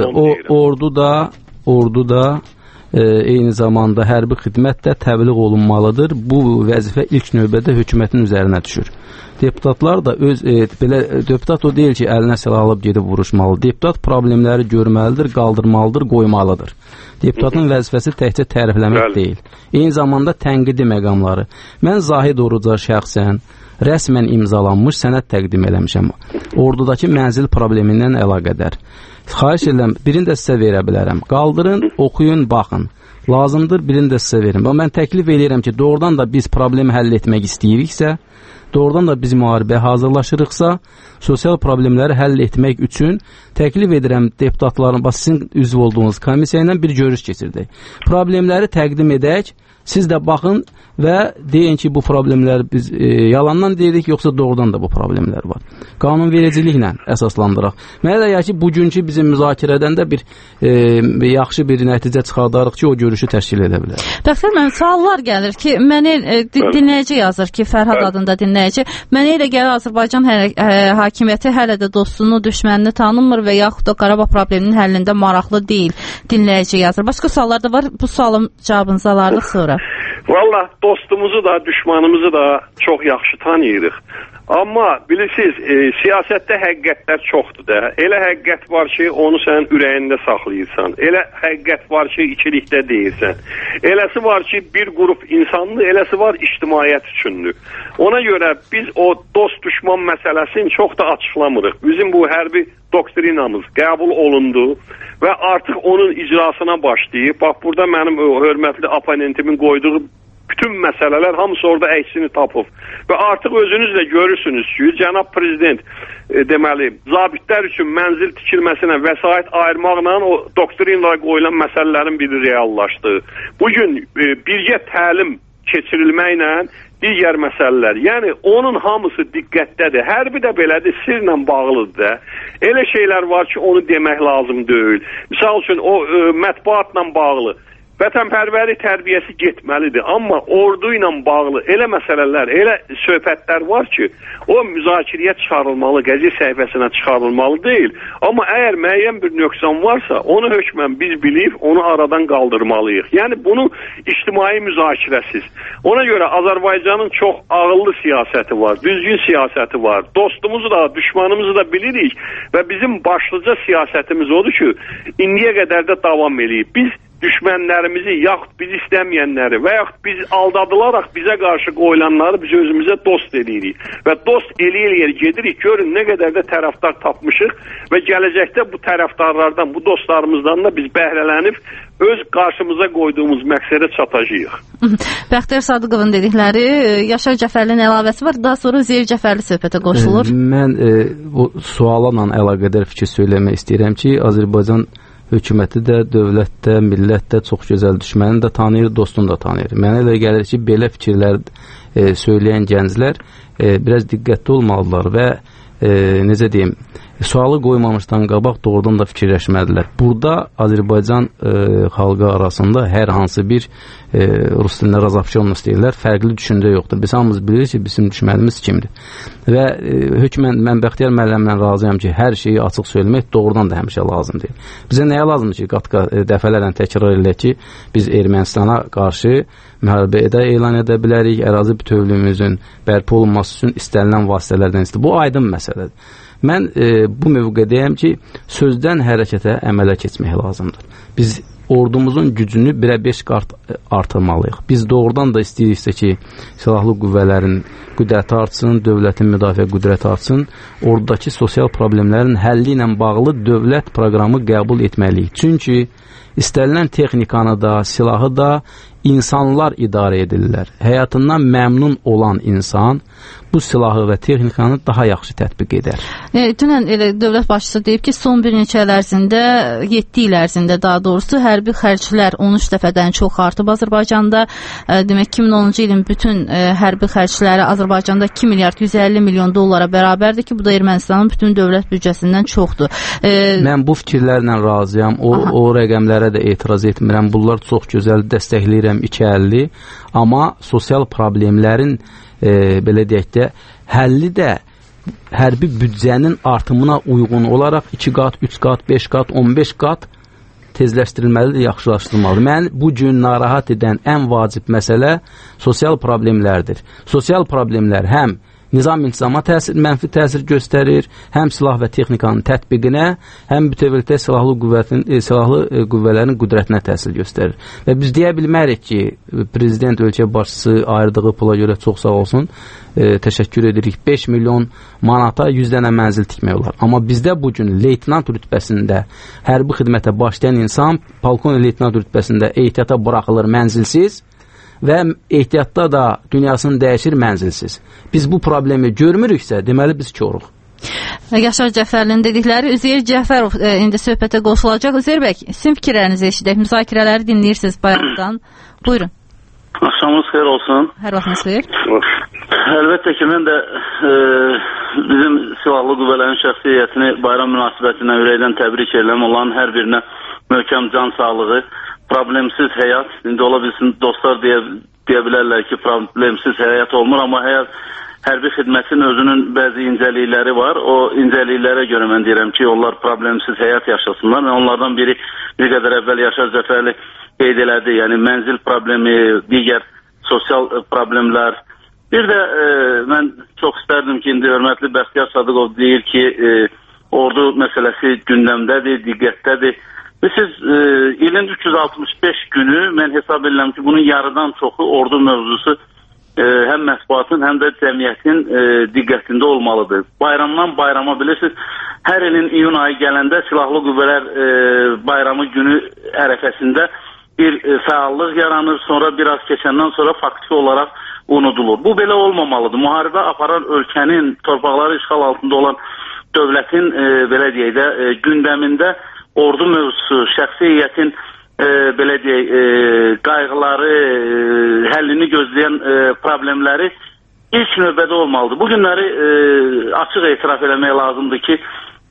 Ordu da eyni zamanda hərbi xidmət də təbliğ olunmalıdır. Bu vəzifə ilk növbədə hökumətin üzərinə düşür. Deputatlar da belə deputat o deyil ki, əlinə silah alıb gedib vuruşmalı. Deputat problemləri görməlidir, qaldırmalıdır, qoymalıdır. Deputatın vəzifəsi təkcə tərifləmək deyil. Eyni zamanda tənqidi məqamları. Mən Zahid Oruca şəxsən rəsmən imzalanmış sənəd təqdim eləmişəm. Ordudakı mənzil problemindən əlaqədar. Xahiş edirəm, birini də sizə verə bilərəm. Qaldırın, oxuyun, baxın. Lazımdır, birini də sizə verin. Mən təklif edirəm ki, doğrudan da biz problemi həll etmək istəyiriksə, doğrudan da biz müharibəyə hazırlaşırıqsa, sosial problemləri həll etmək üçün təklif edirəm deputatların, sizin üzv olduğunuz komissiya ilə bir görüş keçirdək. Problemləri təqdim edək, siz də baxın və deyin ki, bu problemləri biz yalandan deyirik, yoxsa doğrudan da bu problemlər var. Qanunvericiliklə əsaslandıraq. Mənə də ya ki, bugünkü bizim müzakirədən də bir yaxşı bir nəticə çıxardarıq ki, o görüşü təşkil edə bilər. Bəxtiyar müəllim, suallar gəlir ki, mənə dinləyici yazır ki, Fərhad adında dinləyici, mənə elə gəlir Azərbaycan hakimiyyəti hələ də dostunu, düşmənini tanımır və yaxud da Qarabağ probleminin həllində maraqlı deyil, dinləyici yazır. Başqa suallar da var, bu sualın cavabınızı alardıq sonra. Valla dostumuzu da, düşmanımızı da çox yaxşı tanıyırıq. Amma bilirsiniz, siyasətdə həqiqətlər çoxdur da. Elə həqiqət var ki, onu sən ürəyində saxlayırsan. Elə həqiqət var ki, ikilikdə deyirsən. Eləsi var ki, bir qrup insandır, eləsi var ictimaiyyət üçündür. Ona görə biz o dost-düşman məsələsini çox da açıqlamırıq. Bizim bu hərbi doktrinamız qəbul olundu və artıq onun icrasına başlayıb. Bax, burada mənim hörmətli oponentimin qoyduğu bütün məsələlər hamısı orada əksini tapıb. Və artıq özünüz də görürsünüz ki, cənab prezident deməli, zabitlər üçün mənzil tikilməsinə vəsait ayırmaqla o doktrinla qoyulan məsələlərin biri reallaşdı. Bugün birgə təlim keçirilməklə digər məsələlər, yəni onun hamısı diqqətdədir. Hərbi də belədir, sirlə bağlıdır da. Elə şeylər var ki, onu demək lazım deyil. Misal üçün, o mətbuatla bağlı. vətənpərvərlik tərbiyəsi getməlidir. Amma ordu ilə bağlı elə məsələlər, elə söhbətlər var ki, o müzakirəyə çıxarılmalı, qəzet səhifəsinə çıxarılmalı deyil. Amma əgər müəyyən bir nöqsan varsa, onu hökmən biz bilib, onu aradan qaldırmalıyıq. Yəni bunu ictimai müzakirəsiz. Ona görə Azərbaycanın çox ağıllı siyasəti var, düzgün siyasəti var. Dostumuzu da, düşmanımızı da bilirik və bizim başlıca siyasətimiz odur ki, indiyə qədər də davam eləyib. Biz düşmənlərimizi, yaxud biz istəməyənləri və yaxud biz aldadılaraq bizə qarşı qoyulanları biz özümüzə dost edirik. Və dost eləyə gedirik, görün nə qədər də tərəfdar tapmışıq və gələcəkdə bu tərəfdarlardan, bu dostlarımızdan da biz bəhrələnib öz qarşımıza qoyduğumuz məqsədə çatacağıq. Bəxtiyar Sadıqovun dedikləri, Yaşar Cəfərlinin əlavəsi var, daha sonra Üzeyir Cəfərli söhbətə qoşulur. Mən bu sualla əlaqədar fikir söyləmək istəyirəm ki, Azərbaycan hökuməti də, dövlət də, millət də çox gözəl düşməni də tanıyır, dostunu da tanıyır. Mənə elə gəlir ki, belə fikirlər söyləyən gənclər biraz diqqətli olmalılar və necə deyim, sualı qoymamışdan qabaq doğrudan da fikirləşməlidirlər. Burada Azərbaycan xalqı arasında hər hansı bir rus dilində razapşonnost deyirlər, fərqli düşüncə yoxdur. Biz hamımız bilirik ki, bizim düşmənimiz kimdir. Və hökmən mən Bəxtiyar müəllimlə razıyam ki, hər şeyi açıq söyləmək doğrudan da həmişə lazım deyil. Bizə nəyə lazımdır ki, qat-qat dəfələrlə təkrar eləyək ki, biz Ermənistana qarşı müharibə elan edə bilərik, ərazi bütövlüyümüzün bərpa olunması üçün istənilən vasitələrdən istifadə. Bu aydın məsələdir. Mən bu mövqedəyəm ki, sözdən hərəkətə əmələ keçmək lazımdır. Biz ordumuzun gücünü 1-ə 5 qat artırmalıyıq. Biz doğrudan da istəyiriksə ki, silahlı qüvvələrin qüdrəti artsın, dövlətin müdafiə qüdrəti artsın, ordudakı sosial problemlərin həlli ilə bağlı dövlət proqramı qəbul etməliyik. Çünki istənilən texnikanı da, silahı da insanlar idarə edirlər. Həyatından məmnun olan insan bu silahı və texnikanı daha yaxşı tətbiq edər. Dünən elə dövlət başçısı deyib ki, son bir neçə il ərzində, 7 il ərzində daha doğrusu, hərbi xərclər 13 dəfədən çox artıb Azərbaycanda. Demək, 2010-cu ilin bütün hərbi xərcləri Azərbaycanda 2 milyard 150 milyon dollara bərabərdir ki, bu da Ermənistanın bütün dövlət büdcəsindən çoxdur. Mən bu fikirlərlə razıyam, o rəqəmlərə də etiraz etmirəm. Bunlar çox gözəl, dəstəkləyirəm 250, amma sosial problemlərin belə deyək də, həlli də hərbi büdcənin artımına uyğun olaraq 2 qat, 3 qat, 5 qat, 15 qat tezləşdirilməlidir, yaxşılaşdırılmalıdır. Mən bu gün narahat edən ən vacib məsələ sosial problemlərdir. Sosial problemlər həm nizam-intizama mənfi təsir göstərir, həm silah və texnikanın tətbiqinə, həm bütövlükdə silahlı qüvvələrin qüdrətinə təsir göstərir. Və biz deyə bilmərik ki, prezident, ölkə başçısı ayırdığı pula görə çox sağ olsun, təşəkkür edirik, 5 milyon manata 100 dənə mənzil tikmək olar. Amma bizdə bugün leytinant rütbəsində hərbi xidmətə başlayan insan polkovnik leytinant rütbəsində ehtiyata buraxılır mənzilsiz və ehtiyatda da dünyasını dəyişir mənzilsiz. Biz bu problemi görmürüksə, deməli biz koruq. Yaşar Cəfərlinin dedikləri, Üzeyir Cəfərov indi söhbətə qoşulacaq. Üzeyir bəy, sizin fikirlərinizi eşidək, müzakirələri dinləyirsiniz bayaqdan. Buyurun. Axşamınız xeyir olsun. Hər vaxtınız xeyir. Əlbəttə ki, mən də bizim silahlı qüvvələrin şəxsiyyətini bayram münasibətindən ürəkdən təbrik edirəm. Onların hər birinə möhkəm can sağlığı, problemsiz həyat. İndi ola bilsin, dostlar deyə bilərlər ki, problemsiz həyat olmur, amma hərbi xidmətin özünün bəzi incəlikləri var. O incəliklərə görə mən deyirəm ki, onlar problemsiz həyat yaşasınlar. Onlardan biri bir qədər əvvəl Yaşar Cəfərli qeyd elədi, yəni mənzil problemi, digər sosial problemlər. Bir də mən çox istərdim ki, indi hörmətli Bəxtiyar Sadıqov deyir ki, ordu məsələsi gündəmdədir, diqqətdədir. Siz ilin 365 günü mən hesab edirəm ki, bunun yarıdan çoxu ordu mövzusu həm mətbuatın, həm də cəmiyyətin diqqətində olmalıdır. Bayramdan bayrama bilirsiniz, hər ilin iyun ayı gələndə silahlı qüvvələr bayramı günü ərəfəsində bir fəallıq yaranır, sonra biraz keçəndən sonra faktiki olaraq unudulur. Bu belə olmamalıdır. Müharibə aparan ölkənin, torpaqları işğal altında olan dövlətin belə deyək də gündəmində ordu mövzusu, şəxsi heyətin belə deyək qayğıları, həllini gözləyən problemləri ilk növbədə olmalıdır. Bu günləri açıq etiraf eləmək lazımdır ki,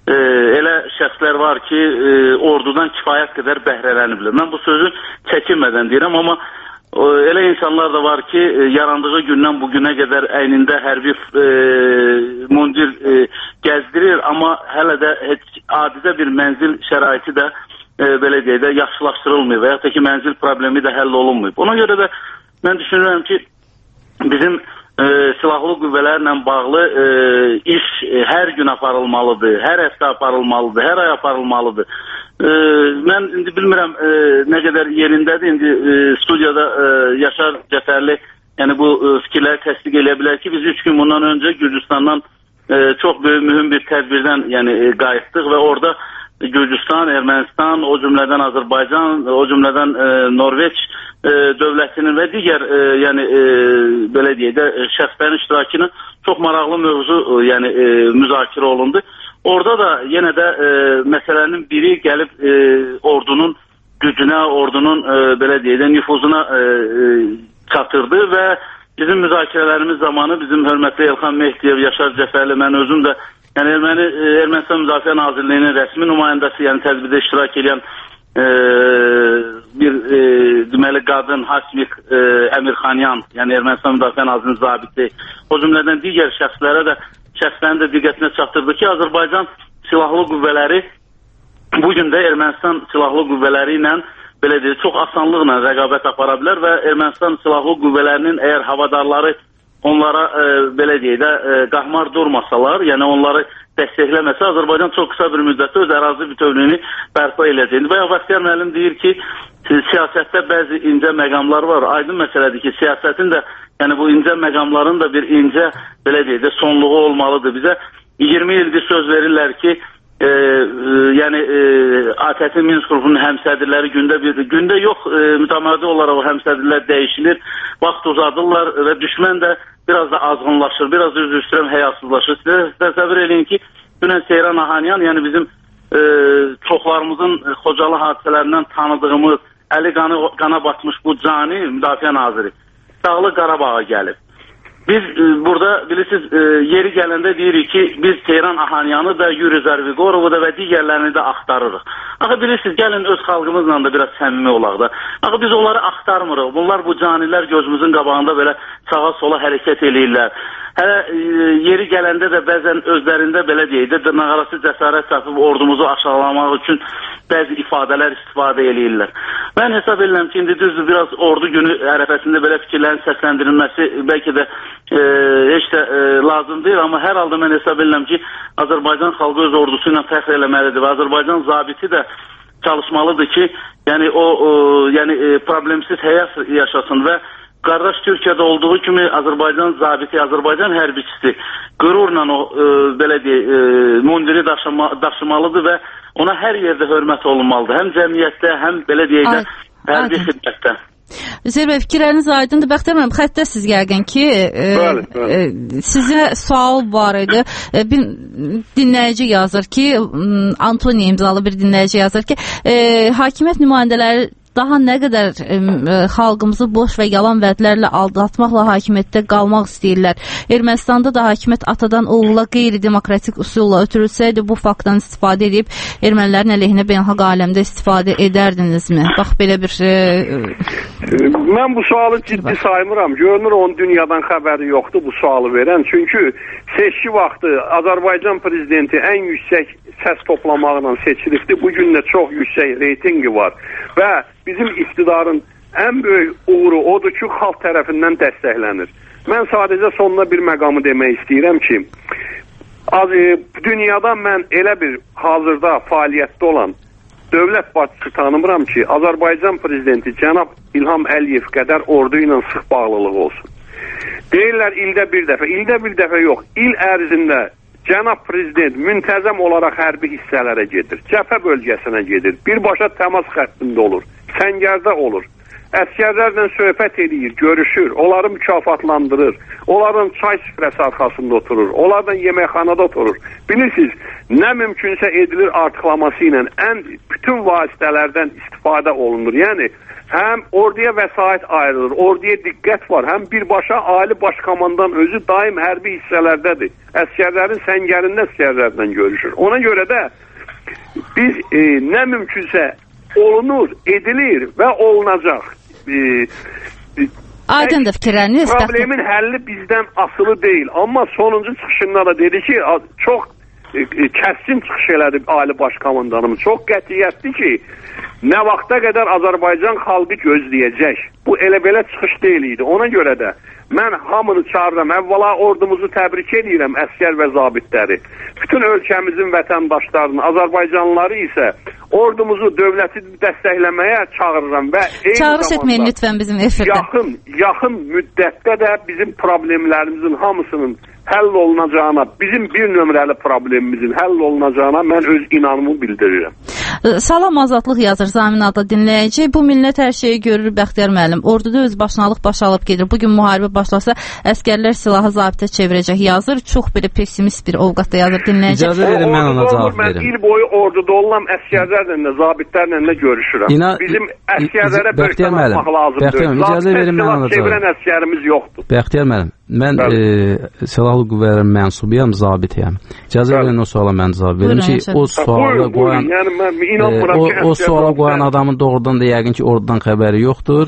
elə şəxslər var ki, ordudan kifayət qədər bəhrələniblər. Mən bu sözü çəkinmədən deyirəm, amma elə insanlar da var ki, yarandığı gündən bugünə qədər əynində hərbi mundir gəzdirir, amma hələ də adidə bir mənzil şəraiti də belə deyək də yaxşılaşdırılmıyor və yaxud da ki, mənzil problemi də həll olunmuyor. Ona görə də mən düşünürəm ki, bizim silahlı qüvvələrlə bağlı iş hər gün aparılmalıdır, hər həftə aparılmalıdır, hər ay aparılmalıdır. Mən indi bilmirəm nə qədər yerindədir, indi studiyada Yaşar Cəfərli yəni bu fikirləri təsdiq edə bilər ki, biz 3 gün bundan öncə Gürcüstandan çox böyük mühüm bir tədbirdən yəni qayıtdıq və orada Gürcüstan, Ermənistan, o cümlədən Azərbaycan, o cümlədən Norveç dövlətinin və digər yəni belə deyək də şəxslərin iştirakını çox maraqlı mövzu yəni müzakirə olundu. Orada da yenə də məsələnin biri gəlib ordunun gücünə, ordunun belə deyək də nüfuzuna çatırdı və bizim müzakirələrimiz zamanı bizim hörmətli Elxan Mehdiyev, Yaşar Cəfərli, mən özüm də yəni Ermənistan Müdafiə Nazirliyinin rəsmi nümayəndəsi, yəni tədbirdə iştirak edən bir deməli qadın Hasmik Əmirxanyan, yəni Ermənistan Müdafiə Nazirliyinin zabiti, o cümlədən digər şəxslərin də diqqətinə çatdırdı ki, Azərbaycan silahlı qüvvələri bugün də Ermənistan silahlı qüvvələri ilə belə deyək, çox asanlıqla rəqabət apara bilər və Ermənistan silahlı qüvvələrinin əgər havadarları onlara belə deyək də qahmar durmasalar, yəni onları dəstəkləməsə, Azərbaycan çox qısa bir müddətdə öz ərazi bütövlüyünü bərpa edəcəkdir. Və Bəxtiyar müəllim deyir ki, siyasətdə bəzi incə məqamlar var. Aydın məsələdir ki, siyasətin də, yəni bu incə məqamların da bir incə, belə deyək də, sonluğu olmalıdır. Bizə 20 ildir söz verirlər ki, yəni ATƏT Minsk qrupunun həmsədrləri gündə yox, mütəmadi olaraq o həmsədrlər dəyişilir, vaxt uzadırlar və düşmən də biraz da azğınlaşır, biraz da üzr istəyirəm həyasızlaşır. Sizə təsəvvür edin ki, dünən Seyran Ahanyan, yəni bizim çoxlarımızın Xocalı hadisələrindən tanıdığımız, əli qana batmış bu cani müdafiə naziri Dağlı Qarabağa gəlib. Biz burada bilirsiniz yeri gələndə deyirik ki, biz Seyran Ahanyanı da, Yuri Zarvigorovu da və digərlərini də axtarırıq. Axı bilirsiniz, gəlin öz xalqımızla da biraz səmimi olaq da. Axı biz onları axtarmırıq. Bunlar bu canilər gözümüzün qabağında belə sağa sola hərəkət eləyirlər. Hələ yeri gələndə də bəzən özlərində belə deyək də dırnaqarası cəsarət tapıb ordumuzu aşağılamaq üçün bəzi ifadələr istifadə eləyirlər. Mən hesab edirəm ki, indi düzdür, biraz ordu günü ərəfəsində belə fikirlərin səsləndirilməsi bəlkə də heç də lazım deyil, amma hər halda mən hesab edirəm ki, Azərbaycan xalqı öz ordusu ilə fəxr eləməlidir və Azərbaycan zabiti də çalışmalıdır ki, yəni o problemsiz həyat yaşasın və qardaş Türkiyədə olduğu kimi Azərbaycan zabiti, Azərbaycan hərbiçisi qürurla o belə deyək mundiri daşımalıdır və ona hər yerdə hörmət olunmalıdır. Həm cəmiyyətdə, həm belə deyək də hərbi xidmətdə. Üzeyir bəy, fikirləriniz aydındır. Bəxtiyar müəllim, xəttəsiz yəqin ki, sizə sual var idi. Bir dinləyici yazır ki, Antoni imzalı bir dinləyici yazır ki, hakimiyyət nümayəndələri daha nə qədər xalqımızı boş və yalan vədlərlə aldatmaqla hakimiyyətdə qalmaq istəyirlər. Ermənistanda da hakimiyyət atadan oğula qeyri-demokratik üsulla ötürülsəydi, bu faktdan istifadə edib ermənilərin əleyhinə beynəlxalq aləmdə istifadə edərdinizmi? Bax, belə bir... Mən bu sualı ciddi saymıram. Görünür, onun dünyadan xəbəri yoxdur bu sualı verən. Çünki seçki vaxtı Azərbaycan prezidenti ən yüksək səs toplamaqla seçilibdir. Bugün də çox yüksək reytingi var və bizim iktidarın ən böyük uğuru odur ki, xalq tərəfindən dəstəklənir. Mən sadəcə sonuna bir məqamı demək istəyirəm ki, dünyada mən elə bir hazırda fəaliyyətdə olan dövlət başçısı tanımıram ki, Azərbaycan prezidenti cənab İlham Əliyev qədər ordu ilə sıx bağlılığı olsun. Deyirlər ildə bir dəfə yox, il ərzində cənab prezident müntəzəm olaraq hərbi hissələrə gedir, cəbhə bölgəsinə gedir, birbaşa təmas xəttində olur, səngərdə olur. Əskərlərlə söhbət edir, görüşür, onları mükafatlandırır, onların çay süfrəsi arxasında oturur, onlarla yeməkxanada oturur. Bilirsiniz, nə mümkünsə edilir artıqlaması ilə bütün vasitələrdən istifadə olunur. Yəni, həm orduya vəsait ayrılır, orduya diqqət var, həm birbaşa ali başkomandan özü daim hərbi hissələrdədir. Əskərlərin səngərində əskərlərlə görüşür. Ona görə də biz nə mümkünsə olunur, edilir və olunacaq. Aydındır fikirləriniz. Problemin həlli bizdən asılı deyil. Amma sonuncu çıxışında da dedi ki, çox kəskin çıxış elədi ali başkomandanımız. Çox qətiyyətli ki, nə vaxta qədər Azərbaycan xalqı gözləyəcək. Bu elə-belə çıxış deyil idi. Ona görə də mən hamını çağırıram. Əvvəla ordumuzu təbrik edirəm, əskər və zabitləri. Bütün ölkəmizin vətəndaşlarını, Azərbaycanlıları isə ordumuzu, dövləti dəstəkləməyə çağırıram və çağırış etməyin lütfən bizim efirdə. Yaxın müddətdə də bizim problemlərimizin hamısının həll olunacağına, bizim bir nömrəli problemimizin həll olunacağına mən öz inanımı bildirirəm. Salam Azadlıq yazır Zamin adlı dinləyici. Bu millət hər şeyi görür Bəxtiyar müəllim. Orduda öz başınalıq başı alıb gedir. Bugün müharibə başlasa əskərlər silahı zabitə çevirəcək yazır. Çox belə pessimist bir ovqatda yazır dinləyici. İcazə verin mən ona cavab verim. Mən il boyu orduda olan əskərlərlə də, zabitlərlə də görüşürəm. Bizim əskərlərə böhtan atmaq lazımdır. İcazə verin mən ona cavab. Çevirən əskərimiz yoxdur. Bəxtiyar müəllim, mən silahlı qüvvələrin mənsubuyam, zabitiyəm. İcazə verin o suala mən cavab verim ki, o suala qoyan o suala qoyan adamın doğrudan da yəqin ki, ordudan xəbəri yoxdur.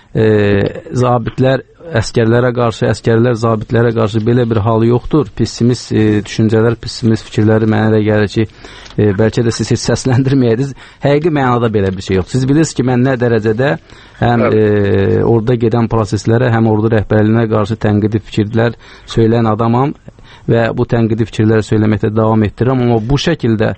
Zabitlər əskərlərə qarşı, əskərlər zabitlərə qarşı belə bir hal yoxdur. Pessimist düşüncələr, pessimist fikirləri mənə də gəlir ki, bəlkə də siz heç səsləndirməyədiniz. Həqiqi mənada belə bir şey yoxdur. Siz bilirsiniz ki, mən nə dərəcədə həm orada gedən proseslərə, həm ordu rəhbərliyinə qarşı tənqidi fikirlər söyləyən adamam və bu tənqidi fikirləri söyləməkdə davam etdirirəm. Amma bu şəkildə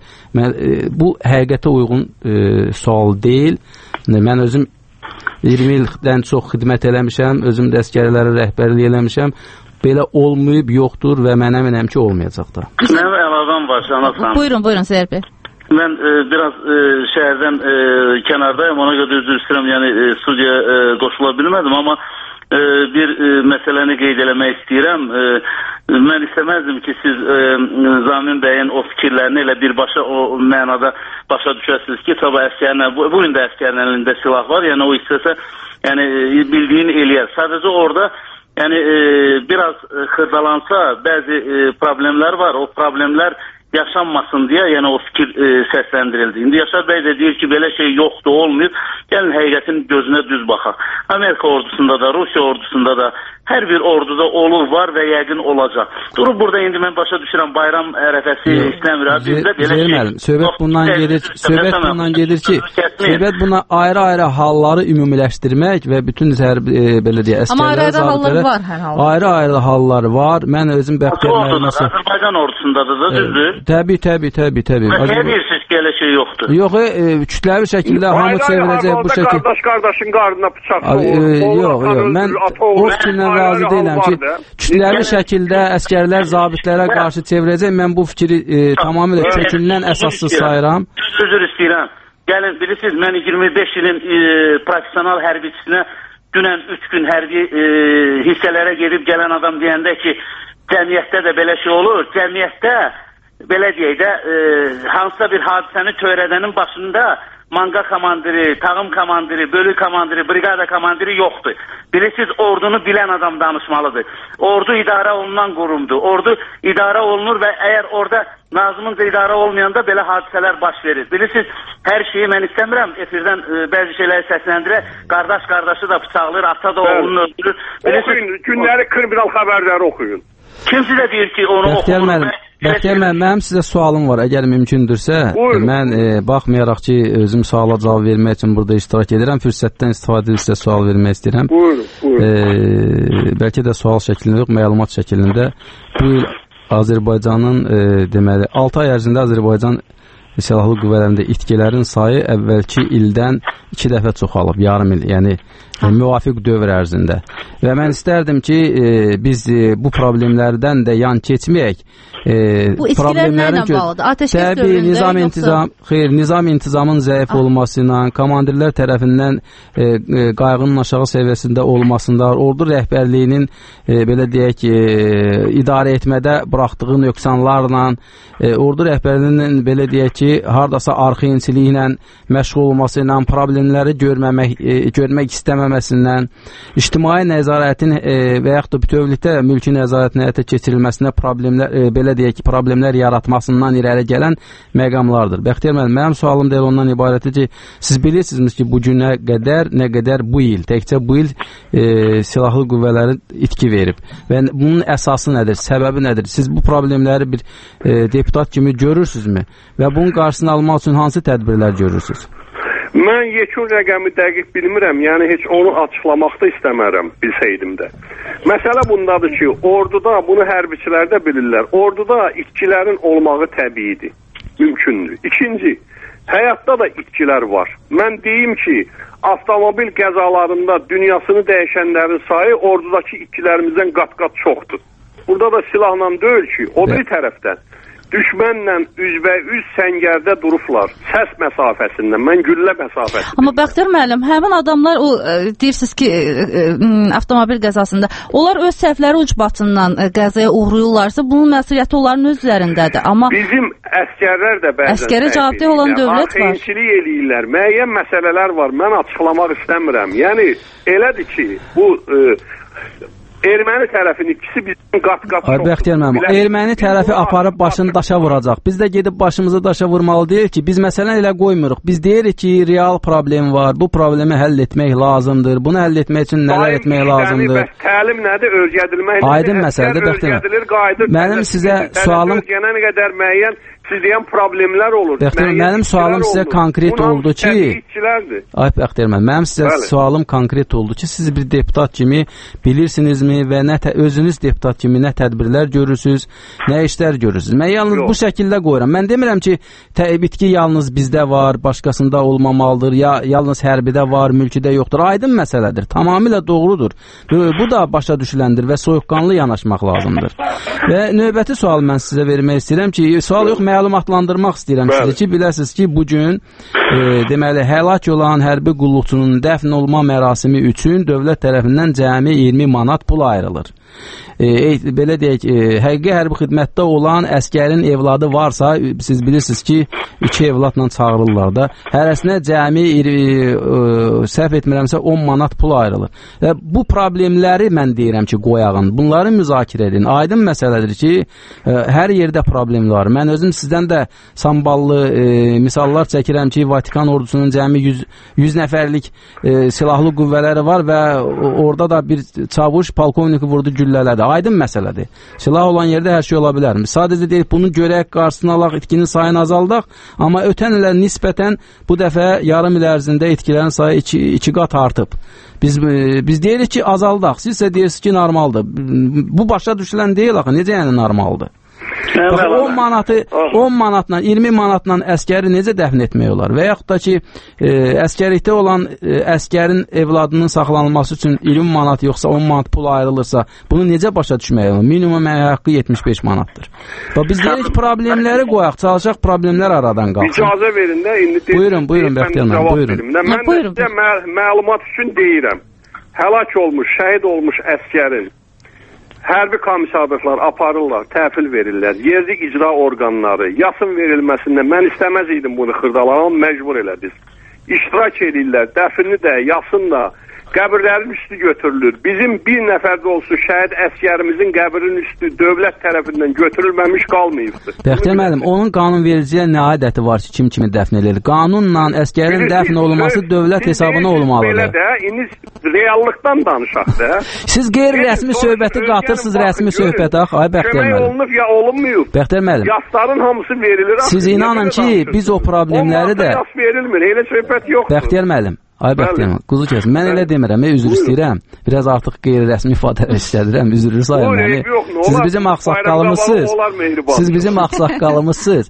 bu həqiqətə uyğun sual deyil. Mən özüm 20 ildən çox xidmət eləmişəm, özüm də əskərlərə rəhbərlik eləmişəm. Belə olmayıb, yoxdur və mən əminəm ki, olmayacaq da. Mənim əlavəm var, Şanasan. Buyurun, Zəhər bəy. Mən biraz şəhərdən kənardayım, ona görə üzr istəyirəm, yəni studiyaya qoşula bilmədim, amma bir məsələni qeyd eləmək istəyirəm. Mən istəməzdim ki, siz Zamin bəyin o fikirlərini elə birbaşa o mənada başa düşəsiniz ki, tabi əskərin, bugün də əskərin əlində silah var, yəni o istəsə, yəni bildiyini eləyər. Sadəcə orada yəni biraz xırdalansa bəzi problemlər var, o problemlər yaşanmasın deyə, yəni o fikir səsləndirildi. İndi Yaşar bəy də deyir ki, belə şey yoxdur, olmayıb. Gəlin həqiqətin gözünə düz baxaq. Amerika ordusunda da, Rusiya ordusunda da, hər bir orduda olur, var və yəqin olacaq. Durub burada indi mən başa düşürəm, bayram ərəfəsi istəmir. Bizdə belə şey. Söhbət bundan gedir ki, söhbət buna ayrı-ayrı halları ümumiləşdirmək və bütün belə deyə əskərlərə, zabitlərə ayrı-ayrı halları var. Mən özüm Bəxtiyar müəllimə Azərbaycan ordusundadыр da, düzdür? Təbii. Və nə deyirsiniz ki, elə şey yoxdur? Yox, kütləvi şəkildə hamı çevirəcək bu şəkildə. Qardaşın qarnına bıçaq yox, mən o fikirlə razı deyiləm ki, kütləvi şəkildə əskərlər zabitlərə qarşı çevirəcək. Mən bu fikri tamamilə kökündən əsassız sayıram. Üzr istəyirəm. Gəlin, bilirsiniz, mən 25 ilin profesional hərbiçisinə dünən 3 gün hərbi hissələrə gedib gələn adam deyəndə ki, cəmiyyətdə də belə şey olur. Cəmiyyətdə, belə deyək də, hansısa bir hadisəni törədənin başında manga komandiri, tağım komandiri, bölük komandiri, brigada komandiri yoxdur. Bilirsiniz, ordunu bilən adam danışmalıdır. Ordu idarə olunan qurumdur. Ordu idarə olunur və əgər orada nazımınca idarə olmayanda belə hadisələr baş verir. Bilirsiniz, hər şeyi mən istəmirəm, efirdən bəzi şeyləri səsləndirə, qardaşı da bıçaqlayır, ata da oğlunu öldürür. Oxuyun, günləri kriminal xəbərləri oxuyun. Kim sizə deyir ki, onu oxuyun? Bəxtiyar müəllim, mənim sizə sualım var, əgər mümkündürsə. Mən baxmayaraq ki, özüm suala cavab vermək üçün burada iştirak edirəm, fürsətdən istifadə edib sizə sual vermək istəyirəm. Bəlkə də sual şəklində yox, məlumat şəklində. Bu il Azərbaycanın, deməli, 6 ay ərzində Azərbaycan silahlı qüvvələrində itkilərin sayı əvvəlki ildən 2 dəfə çoxalıb, yarım il, yəni müvafiq dövr ərzində. Və mən istərdim ki, biz bu problemlərdən də yan keçməyək. Bu itkilər nə ilə bağlıdır? Ateşkəs dövründə nizam intizamın zəif olmasıyla, komandirlər tərəfindən qayğının aşağı səviyyəsində olmasında, ordu rəhbərliyinin belə deyək, idarə etmədə buraxdığı nöqsanlarla, ordu rəhbərliyinin belə deyək ki, hardasa arxayınçiliklə məşğul olması ilə, problemləri görmək istəməməsindən, ictimai nəzarətin və yaxud da bütövlükdə mülki nəzarətin həyata keçirilməsinə belə deyək ki, problemlər yaratmasından irəli gələn məqamlardır. Bəxtiyar müəllim, mənim sualım deyil ondan ibarətdir ki, siz bilirsiniz ki, bu günə qədər, nə qədər bu il, təkcə bu il silahlı qüvvələrin itki verib. Və bunun əsası nədir, səbəbi nədir? Siz bu problemləri bir deputat kimi görürsünüzmü? Və bunun qarşısını almaq üçün hansı tədbirlər görürsünüz? Mən yekun rəqəmi dəqiq bilmirəm, yəni heç onu açıqlamaq da istəmərəm, bilsəydim də. Məsələ bundadır ki, orduda, bunu hərbiçilər də bilirlər, orduda itkilərin olmağı təbiidir, mümkündür. İkinci, həyatda da itkilər var. Mən deyim ki, avtomobil qəzalarında dünyasını dəyişənlərin sayı ordudakı itkilərimizdən qat-qat çoxdur. Burada da silahla deyil ki, o bir tərəfdən düşmənlə üzbəüz səngərdə durublar. Səs məsafəsindən, mən güllə məsafəsindən. Amma Bəxtiyar müəllim, həmin adamlar o deyirsiniz ki, avtomobil qəzasında, onlar öz səhvləri ucbatından qəzaya uğrayırlarsa, bunun məsuliyyəti onların özlərindədir. Amma bizim əskərlər də bəzən əskərə cavabdeh olan dövlət var. Arxayınçilik eləyirlər. Müəyyən məsələlər var. Mən açıqlamaq istəmirəm. Yəni elədir ki, bu erməni tərəfinin ikisi bizdən qat-qat çoxdur. Bəxtiyar müəllim, erməni tərəfi aparıb başını daşa vuracaq. Biz də gedib başımızı daşa vurmalı deyil ki, biz məsələn elə qoymuruq. Biz deyirik ki, real problem var, bu problemi həll etmək lazımdır. Bunu həll etmək üçün nələr etmək lazımdır? Təlim nədir? Öyrədilmək nədir? Aydın məsələdir, Bəxtiyar. Mənim sizə sualım gələnə qədər müəyyən siz deyən problemlər olur. Bəxtiyar, mənim sualım sizə konkret oldu ki, Bəxtiyar müəllim, mənim sizə sualım konkret oldu ki, siz bir deputat kimi bilirsinizmi və özünüz deputat kimi nə tədbirlər görürsünüz, nə işlər görürsünüz. Mən yalnız bu şəkildə qoyuram. Mən demirəm ki, bitki yalnız bizdə var, başqasında olmamalıdır, ya yalnız hərbidə var, mülkidə yoxdur. Aydın məsələdir, tamamilə doğrudur. Bu da başa düşüləndir və soyuqqanlı yanaşmaq lazımdır. Və növbəti sual mən sizə vermək istəyirəm ki, sual yox, məlumatlandırmaq istəyirəm sizi ki, biləsiniz ki, bugün deməli, həlak olan hərbi qulluqçunun dəfn olma mərasimi üçün dövlət tərəfindən cəmi 20 manat pul ayrılır. Belə deyək, həqiqi hərbi xidmətdə olan əskərin evladı varsa, siz bilirsiniz ki, 2 evladla çağırırlar da, hərəsinə cəmi səhv etmirəmsə 10 manat pul ayrılır. Və bu problemləri mən deyirəm ki, qoyağın, bunları müzakirə edin. Aydın məsələdir ki, hər yerdə problem var. Mən özüm sizdən də samballı misallar çəkirəm ki, Vatikan ordusunun cəmi 100 nəfərlik silahlı qüvvələri var və orada da bir çavuş polkovniki vurdu, güllələdi. Aydın məsələdir. Silah olan yerdə hər şey ola bilər. Sadəcə deyib, bunu görək, qarşısını alaq, itkinin sayını azaldaq, amma ötən ilə nisbətən bu dəfə yarım il ərzində itkilərin sayı 2 qat artıb. Biz deyirik ki, azaldaq. Siz isə deyirsiniz ki, normaldır. Bu başa düşülən deyil axı. Necə yəni normaldır? 10 manatla, 20 manatla əskəri necə dəfn etmək olar? Və yaxud da ki, əskərlikdə olan əskərin evladının saxlanılması üçün 20 manat yoxsa 10 manat pul ayrılırsa, bunu necə başa düşmək olar? Minimum haqqı 75 manatdır. Biz deyirik ki, problemləri qoyaq, çalışaq problemlər aradan qalsın. İcazə verin də, indi buyurun, Bəxtiyar müəllim, buyurun. Mən də məlumat üçün deyirəm, həlak olmuş, şəhid olmuş əskərin hərbi komissarlıqlar aparırlar, təhvil verirlər, yerli icra orqanları, yasın verilməsində mən istəməz idim bunu xırdalamaq, məcbur elədiniz. İştirak edirlər, dəfini də, yasın da, qəbirlərin üstü götürülür. Bizim bir nəfər də olsun şəhid əskərimizin qəbrinin üstü dövlət tərəfindən götürülməmiş qalmayıbdır. Bəxtiyar müəllim, onun qanunvericiliyə nə adəti var ki, kimi dəfn edilir? Qanunla əskərin dəfn olunması dövlət hesabına olmalıdır. Belə də, indi reallıqdan danışaq da. Siz qeyri-rəsmi söhbəti qatırsınız rəsmi söhbətə, ay Bəxtiyar müəllim. Kömək olunub ya olunmuyub. Bəxtiyar müəllim. Yasların hamısı verilir. Siz inanın ki, biz o problemləri də... Yas verilmir, elə söhbət yoxdur. Bəxtiyar müəllim. Ay Bəxtiyar, quzu kəsin. Mən elə demirəm, üzr istəyirəm. Biraz artıq qeyri-rəsmi ifadələr işlədirəm, üzrlü sayın məni. Siz bizim ağsaqqalımızsınız. Siz bizim ağsaqqalımızsınız.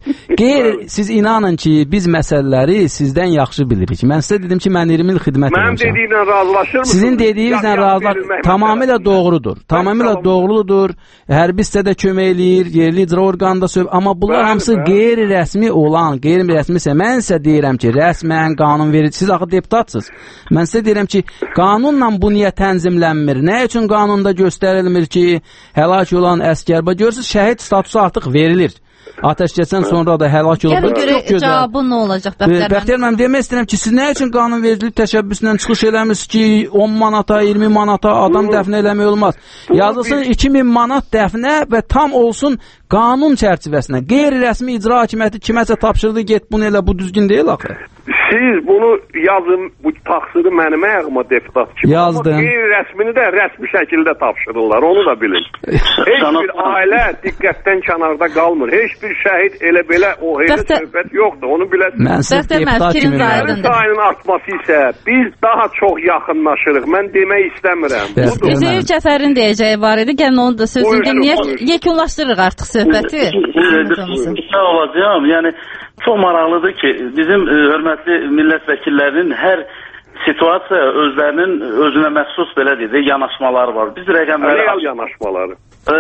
siz inanın ki, biz məsələləri sizdən yaxşı bilirik. Mən sizə dedim ki, mən 20 il xidmət etmişəm. Mənim dediyinlə razılaşır mısınız? Sizin dediyinizlə razılaşır. Tamamilə doğrudur. Tamamilə doğrudur. Hərbi hissədə kömək eləyir, yerli icra orqanında amma bunlar hamısı qeyri-rəsmi olan, qeyri-rəsmisə mən sizə deyirəm ki, rəsmən qanun verir. Siz axı deputatsınız. Mən sizə deyirəm ki, qanunla bu niyə tənzimlənmir? Nə üçün qanunda göstərilmir ki, həlak olan əskər, görürsünüz, şəhid statusu artıq verilir. Ateşkəsdən sonra da həlak olub. Gəlin görə cavabı nə olacaq Bəxtiyar müəllim, demək istəyirəm ki, siz nə üçün qanunvericilik təşəbbüsündən çıxış eləmirsiniz ki, 10 manata, 20 manata adam dəfnə eləmək olmaz. Yazılsın 2000 manat dəfnə və tam olsun qanun çərçivəsinə. Qeyri-rəsmi icra hakimiyyəti kiməsə tapşırdı, get bunu elə, bu düzgün deyil axı. Siz bunu yazın, bu taxsiri mənim ayağıma deputat kimi. Yazdım. Amma qeyri-rəsmini də rəsmi şəkildə tapşırırlar, onu da bilin. Heç bir ailə diqqətdən kənarda qalmır. Heç bir şəhid elə belə o elə söhbət yoxdur, onu biləsiniz. Mən sırf deputat kimi sayının artması isə biz daha çox yaxınlaşırıq. Mən demək istəmirəm. Üzeyir Cəfərin deyəcəyi var idi, gəlin onu da sözünü dinləyək, yekunlaşdırırıq artıq söhbəti. Sağ olacağım, yəni çox maraqlıdır ki, bizim hörmətli millət vəkillərinin hər situasiya özlərinin özünə məxsus belə deyək, yanaşmaları var. Biz rəqəmləri yanaşmaları.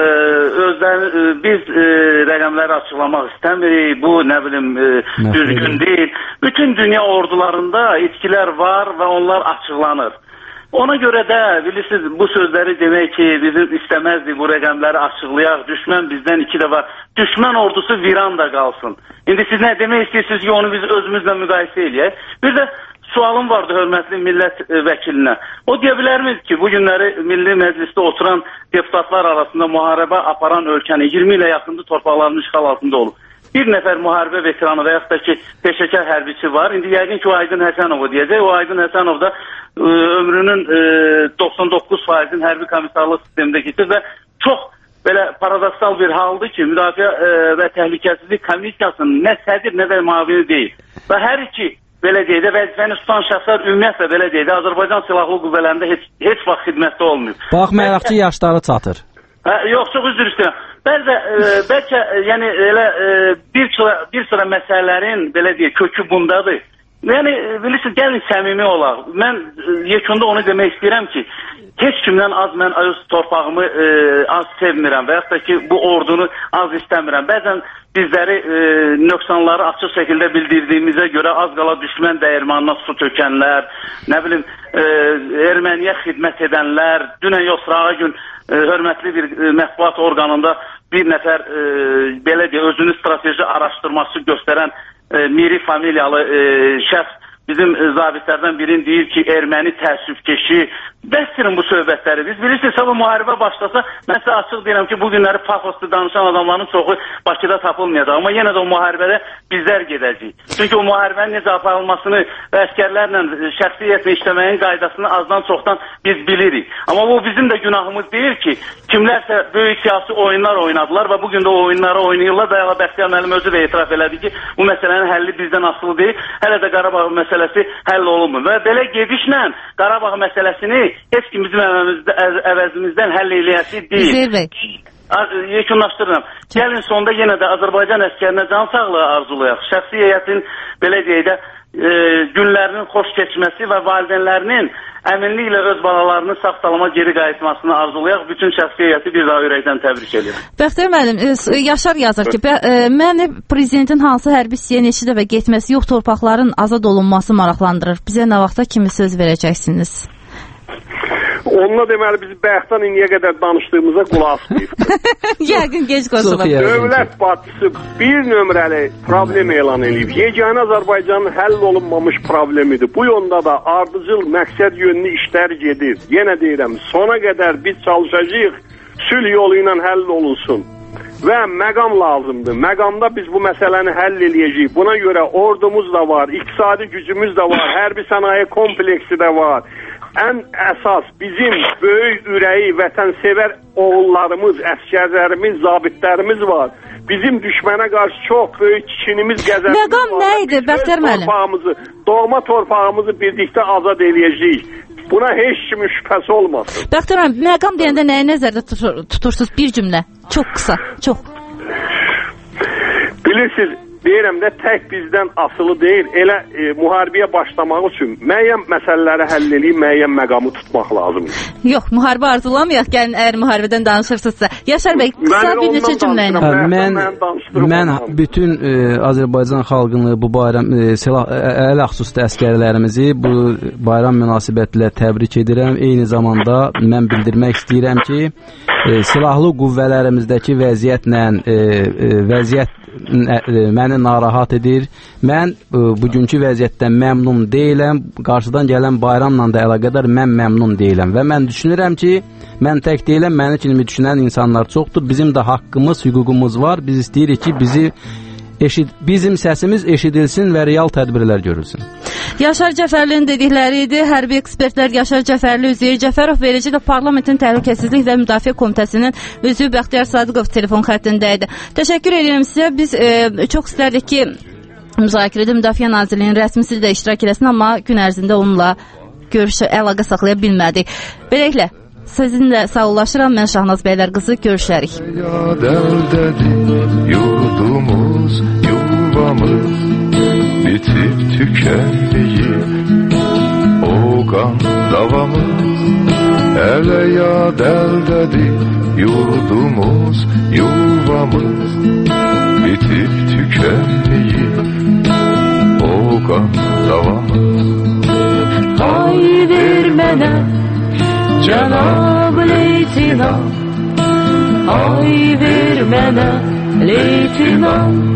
Biz rəqəmləri açıqlamaq istəmirik. Bu nə bilim düzgün deyil. Bütün dünya ordularında itkilər var və onlar açıqlanır. Ona görə də bilirsiniz bu sözləri demək ki, bizim istəməzdik bu rəqəmləri açıqlayaq. Düşmən bizdən 2 dəfə, düşmən ordusu viran da qalsın. İndi siz nə demək istəyirsiniz ki, onu biz özümüzlə müqayisə eləyək. Bir də sualım vardı hörmətli millət vəkilinə. O deyə bilərmiz ki, bu günləri Milli Məclisdə oturan deputatlar arasında müharibə aparan ölkəni 20 ilə yaxındır torpaqlarının işğal altında olub. Bir nəfər müharibə veteranı və yaxud da ki, peşəkar hərbiçi var. İndi yəqin ki, o Aydın Həsənov deyəcək. O Aydın Həsənov da ömrünün 99%-in hərbi komissarlıq sistemində keçir və çox belə paradoksal bir haldır ki, Müdafiə və Təhlükəsizlik Komissiyasının nə sədr, nə də müavini deyil. Və hər iki belə deyək də vəzifəni tutan şəxslər ümumiyyətlə belə deyək də Azərbaycan Silahlı Qüvvələrində heç vaxt xidmətdə olmuyor. Baxmayaraq ki, yaşları çatır. Yox, çox üzr istəyirəm. Bəlkə yəni elə bir sıra məsələlərin belə deyək kökü bundadır. Yəni bilirsiniz, gəlin səmimi olaq. Mən yekunda onu demək istəyirəm ki, heç kimdən az mən öz torpağımı az sevmirəm və yaxud da ki, bu ordunu az istəmirəm. Bəzən bizləri nöqsanları açıq şəkildə bildirdiyimizə görə az qala düşmən dəyirmanına su tökənlər, nə bilim, erməniyə xidmət edənlər, dünən yox, sırağa gün hörmətli bir mətbuat orqanında bir nəfər belə deyə özünü strateji araşdırması göstərən Miri familyalı şəxs bizim zabitlərdən birini deyir ki, erməni təəssüfkeşi. Bəstirin bu söhbətləri. Biz bilirsiniz, bu müharibə başlasa, mən sizə açıq deyirəm ki, bu günləri pafoslu danışan adamların çoxu Bakıda tapılmayacaq. Amma yenə də o müharibədə bizlər gedəcəyik. Çünki o müharibənin necə aparılmasını və əskərlərlə şəxsiyyətlə işləməyin qaydasını azdan çoxdan biz bilirik. Amma bu bizim də günahımız deyil ki, kimlərsə böyük siyasi oyunlar oynadılar və bugün də o oyunları oynayırlar. Dayalı Bəxtiyar müəllim özü də etiraf elədi ki, bu məsələnin həlli bizdən asılı deyil. Hələ də Qarabağ məsələsi həll olunmur. Və belə gedişlə Qarabağ məsələsini heç kim bizim əvəzimizdən həll eləyəsi deyil. Üzeyir bəy. Yekunlaşdırıram. Gəlin sonda yenə də Azərbaycan əskərinə can sağlığı arzulayaq. Şəxsi heyətin belə deyək də günlərinin xoş keçməsi və valideynlərinin əminliklə öz balalarını sağ-salama geri qayıtmasını arzulayaq. Bütün şəxsi heyəti bir daha ürəkdən təbrik edirəm. Bəxtiyar müəllim, Yaşar yazır ki, məni prezidentin hansı hərbi hissəyə neçə dəfə getməsi yox, torpaqların azad olunması maraqlandırır. Bizə nə vaxta kimi söz verəcəksiniz? Onunla deməli biz bayaqdan indiyə qədər danışdığımıza qulaq asmayıb. Yəqin gec qoşulub. Dövlət başçısı bir nömrəli problem elan edib. Yeganə Azərbaycanın həll olunmamış problemidir. Bu yolda da ardıcıl məqsəd yönlü işlər gedir. Yenə deyirəm, sona qədər biz çalışacağıq, sülh yolu ilə həll olunsun. Və məqam lazımdır. Məqamda biz bu məsələni həll eləyəcəyik. Buna görə ordumuz da var, iqtisadi gücümüz də var, hərbi sənaye kompleksi də var. Ən əsas bizim böyük ürəyi, vətənsevər oğullarımız, əskərlərimiz, zabitlərimiz var. Bizim düşmənə qarşı çox böyük çikinimiz, qəzəbimiz var. Məqam nə idi, Bəxtiyar müəllim? Doğma torpağımızı birlikdə azad eləyəcəyik. Buna heç kimin şübhəsi olmasın. Bəxtiyar müəllim, məqam deyəndə nəyi nəzərdə tutursunuz? Bir cümlə, çox qısa, çox. Bilirsiniz, deyirəm də tək bizdən asılı deyil. Elə müharibəyə başlamaq üçün müəyyən məsələləri həll edib müəyyən məqamı tutmaq lazımdır. Yox, müharibə arzulamayaq. Gəlin, əgər müharibədən danışırsınızsa. Yaşar bəy, qısa bir neçə cümlə ilə. Mən bütün Azərbaycan xalqını bu bayram ələxüsusda əsgərlərimizi bu bayram münasibətilə təbrik edirəm. Eyni zamanda mən bildirmək istəyirəm ki, silahlı qüvvələrimizdəki vəziyyətlə vəziyyət məni narahat edir. Mən bugünkü vəziyyətdən məmnun deyiləm. Qarşıdan gələn bayramla da əlaqədar mən məmnun deyiləm və mən düşünürəm ki, mən tək deyiləm, məni kimi düşünən insanlar çoxdur. Bizim də haqqımız, hüququmuz var. Biz istəyirik ki, bizim səsimiz eşidilsin və real tədbirlər görülsün. Yaşar Cəfərlinin dedikləri idi. Hərbi ekspertlər Yaşar Cəfərli, Üzeyir Cəfərov, verici də Parlamentin Təhlükəsizlik və Müdafiə Komitəsinin üzvü Bəxtiyar Sadıqov telefon xəttində idi. Təşəkkür edirəm sizə. Biz çox istərdik ki, müzakirədə Müdafiə Nazirliyinin rəsmisi də iştirak eləsin, amma gün ərzində onunla əlaqə saxlaya bilmədik. Beləliklə, sizinlə sağollaşıram. Mən Şahnaz Bəylər qızı. Görüşərik. Yurdumuz, yuvamız bitib tükənməyib, o qan davamız ələ yad əldədir. Yurdumuz, yuvamız bitib tükənməyib, o qan davamız. Ay ver mənə Cənab leytinant, ay ver mənə leytinant,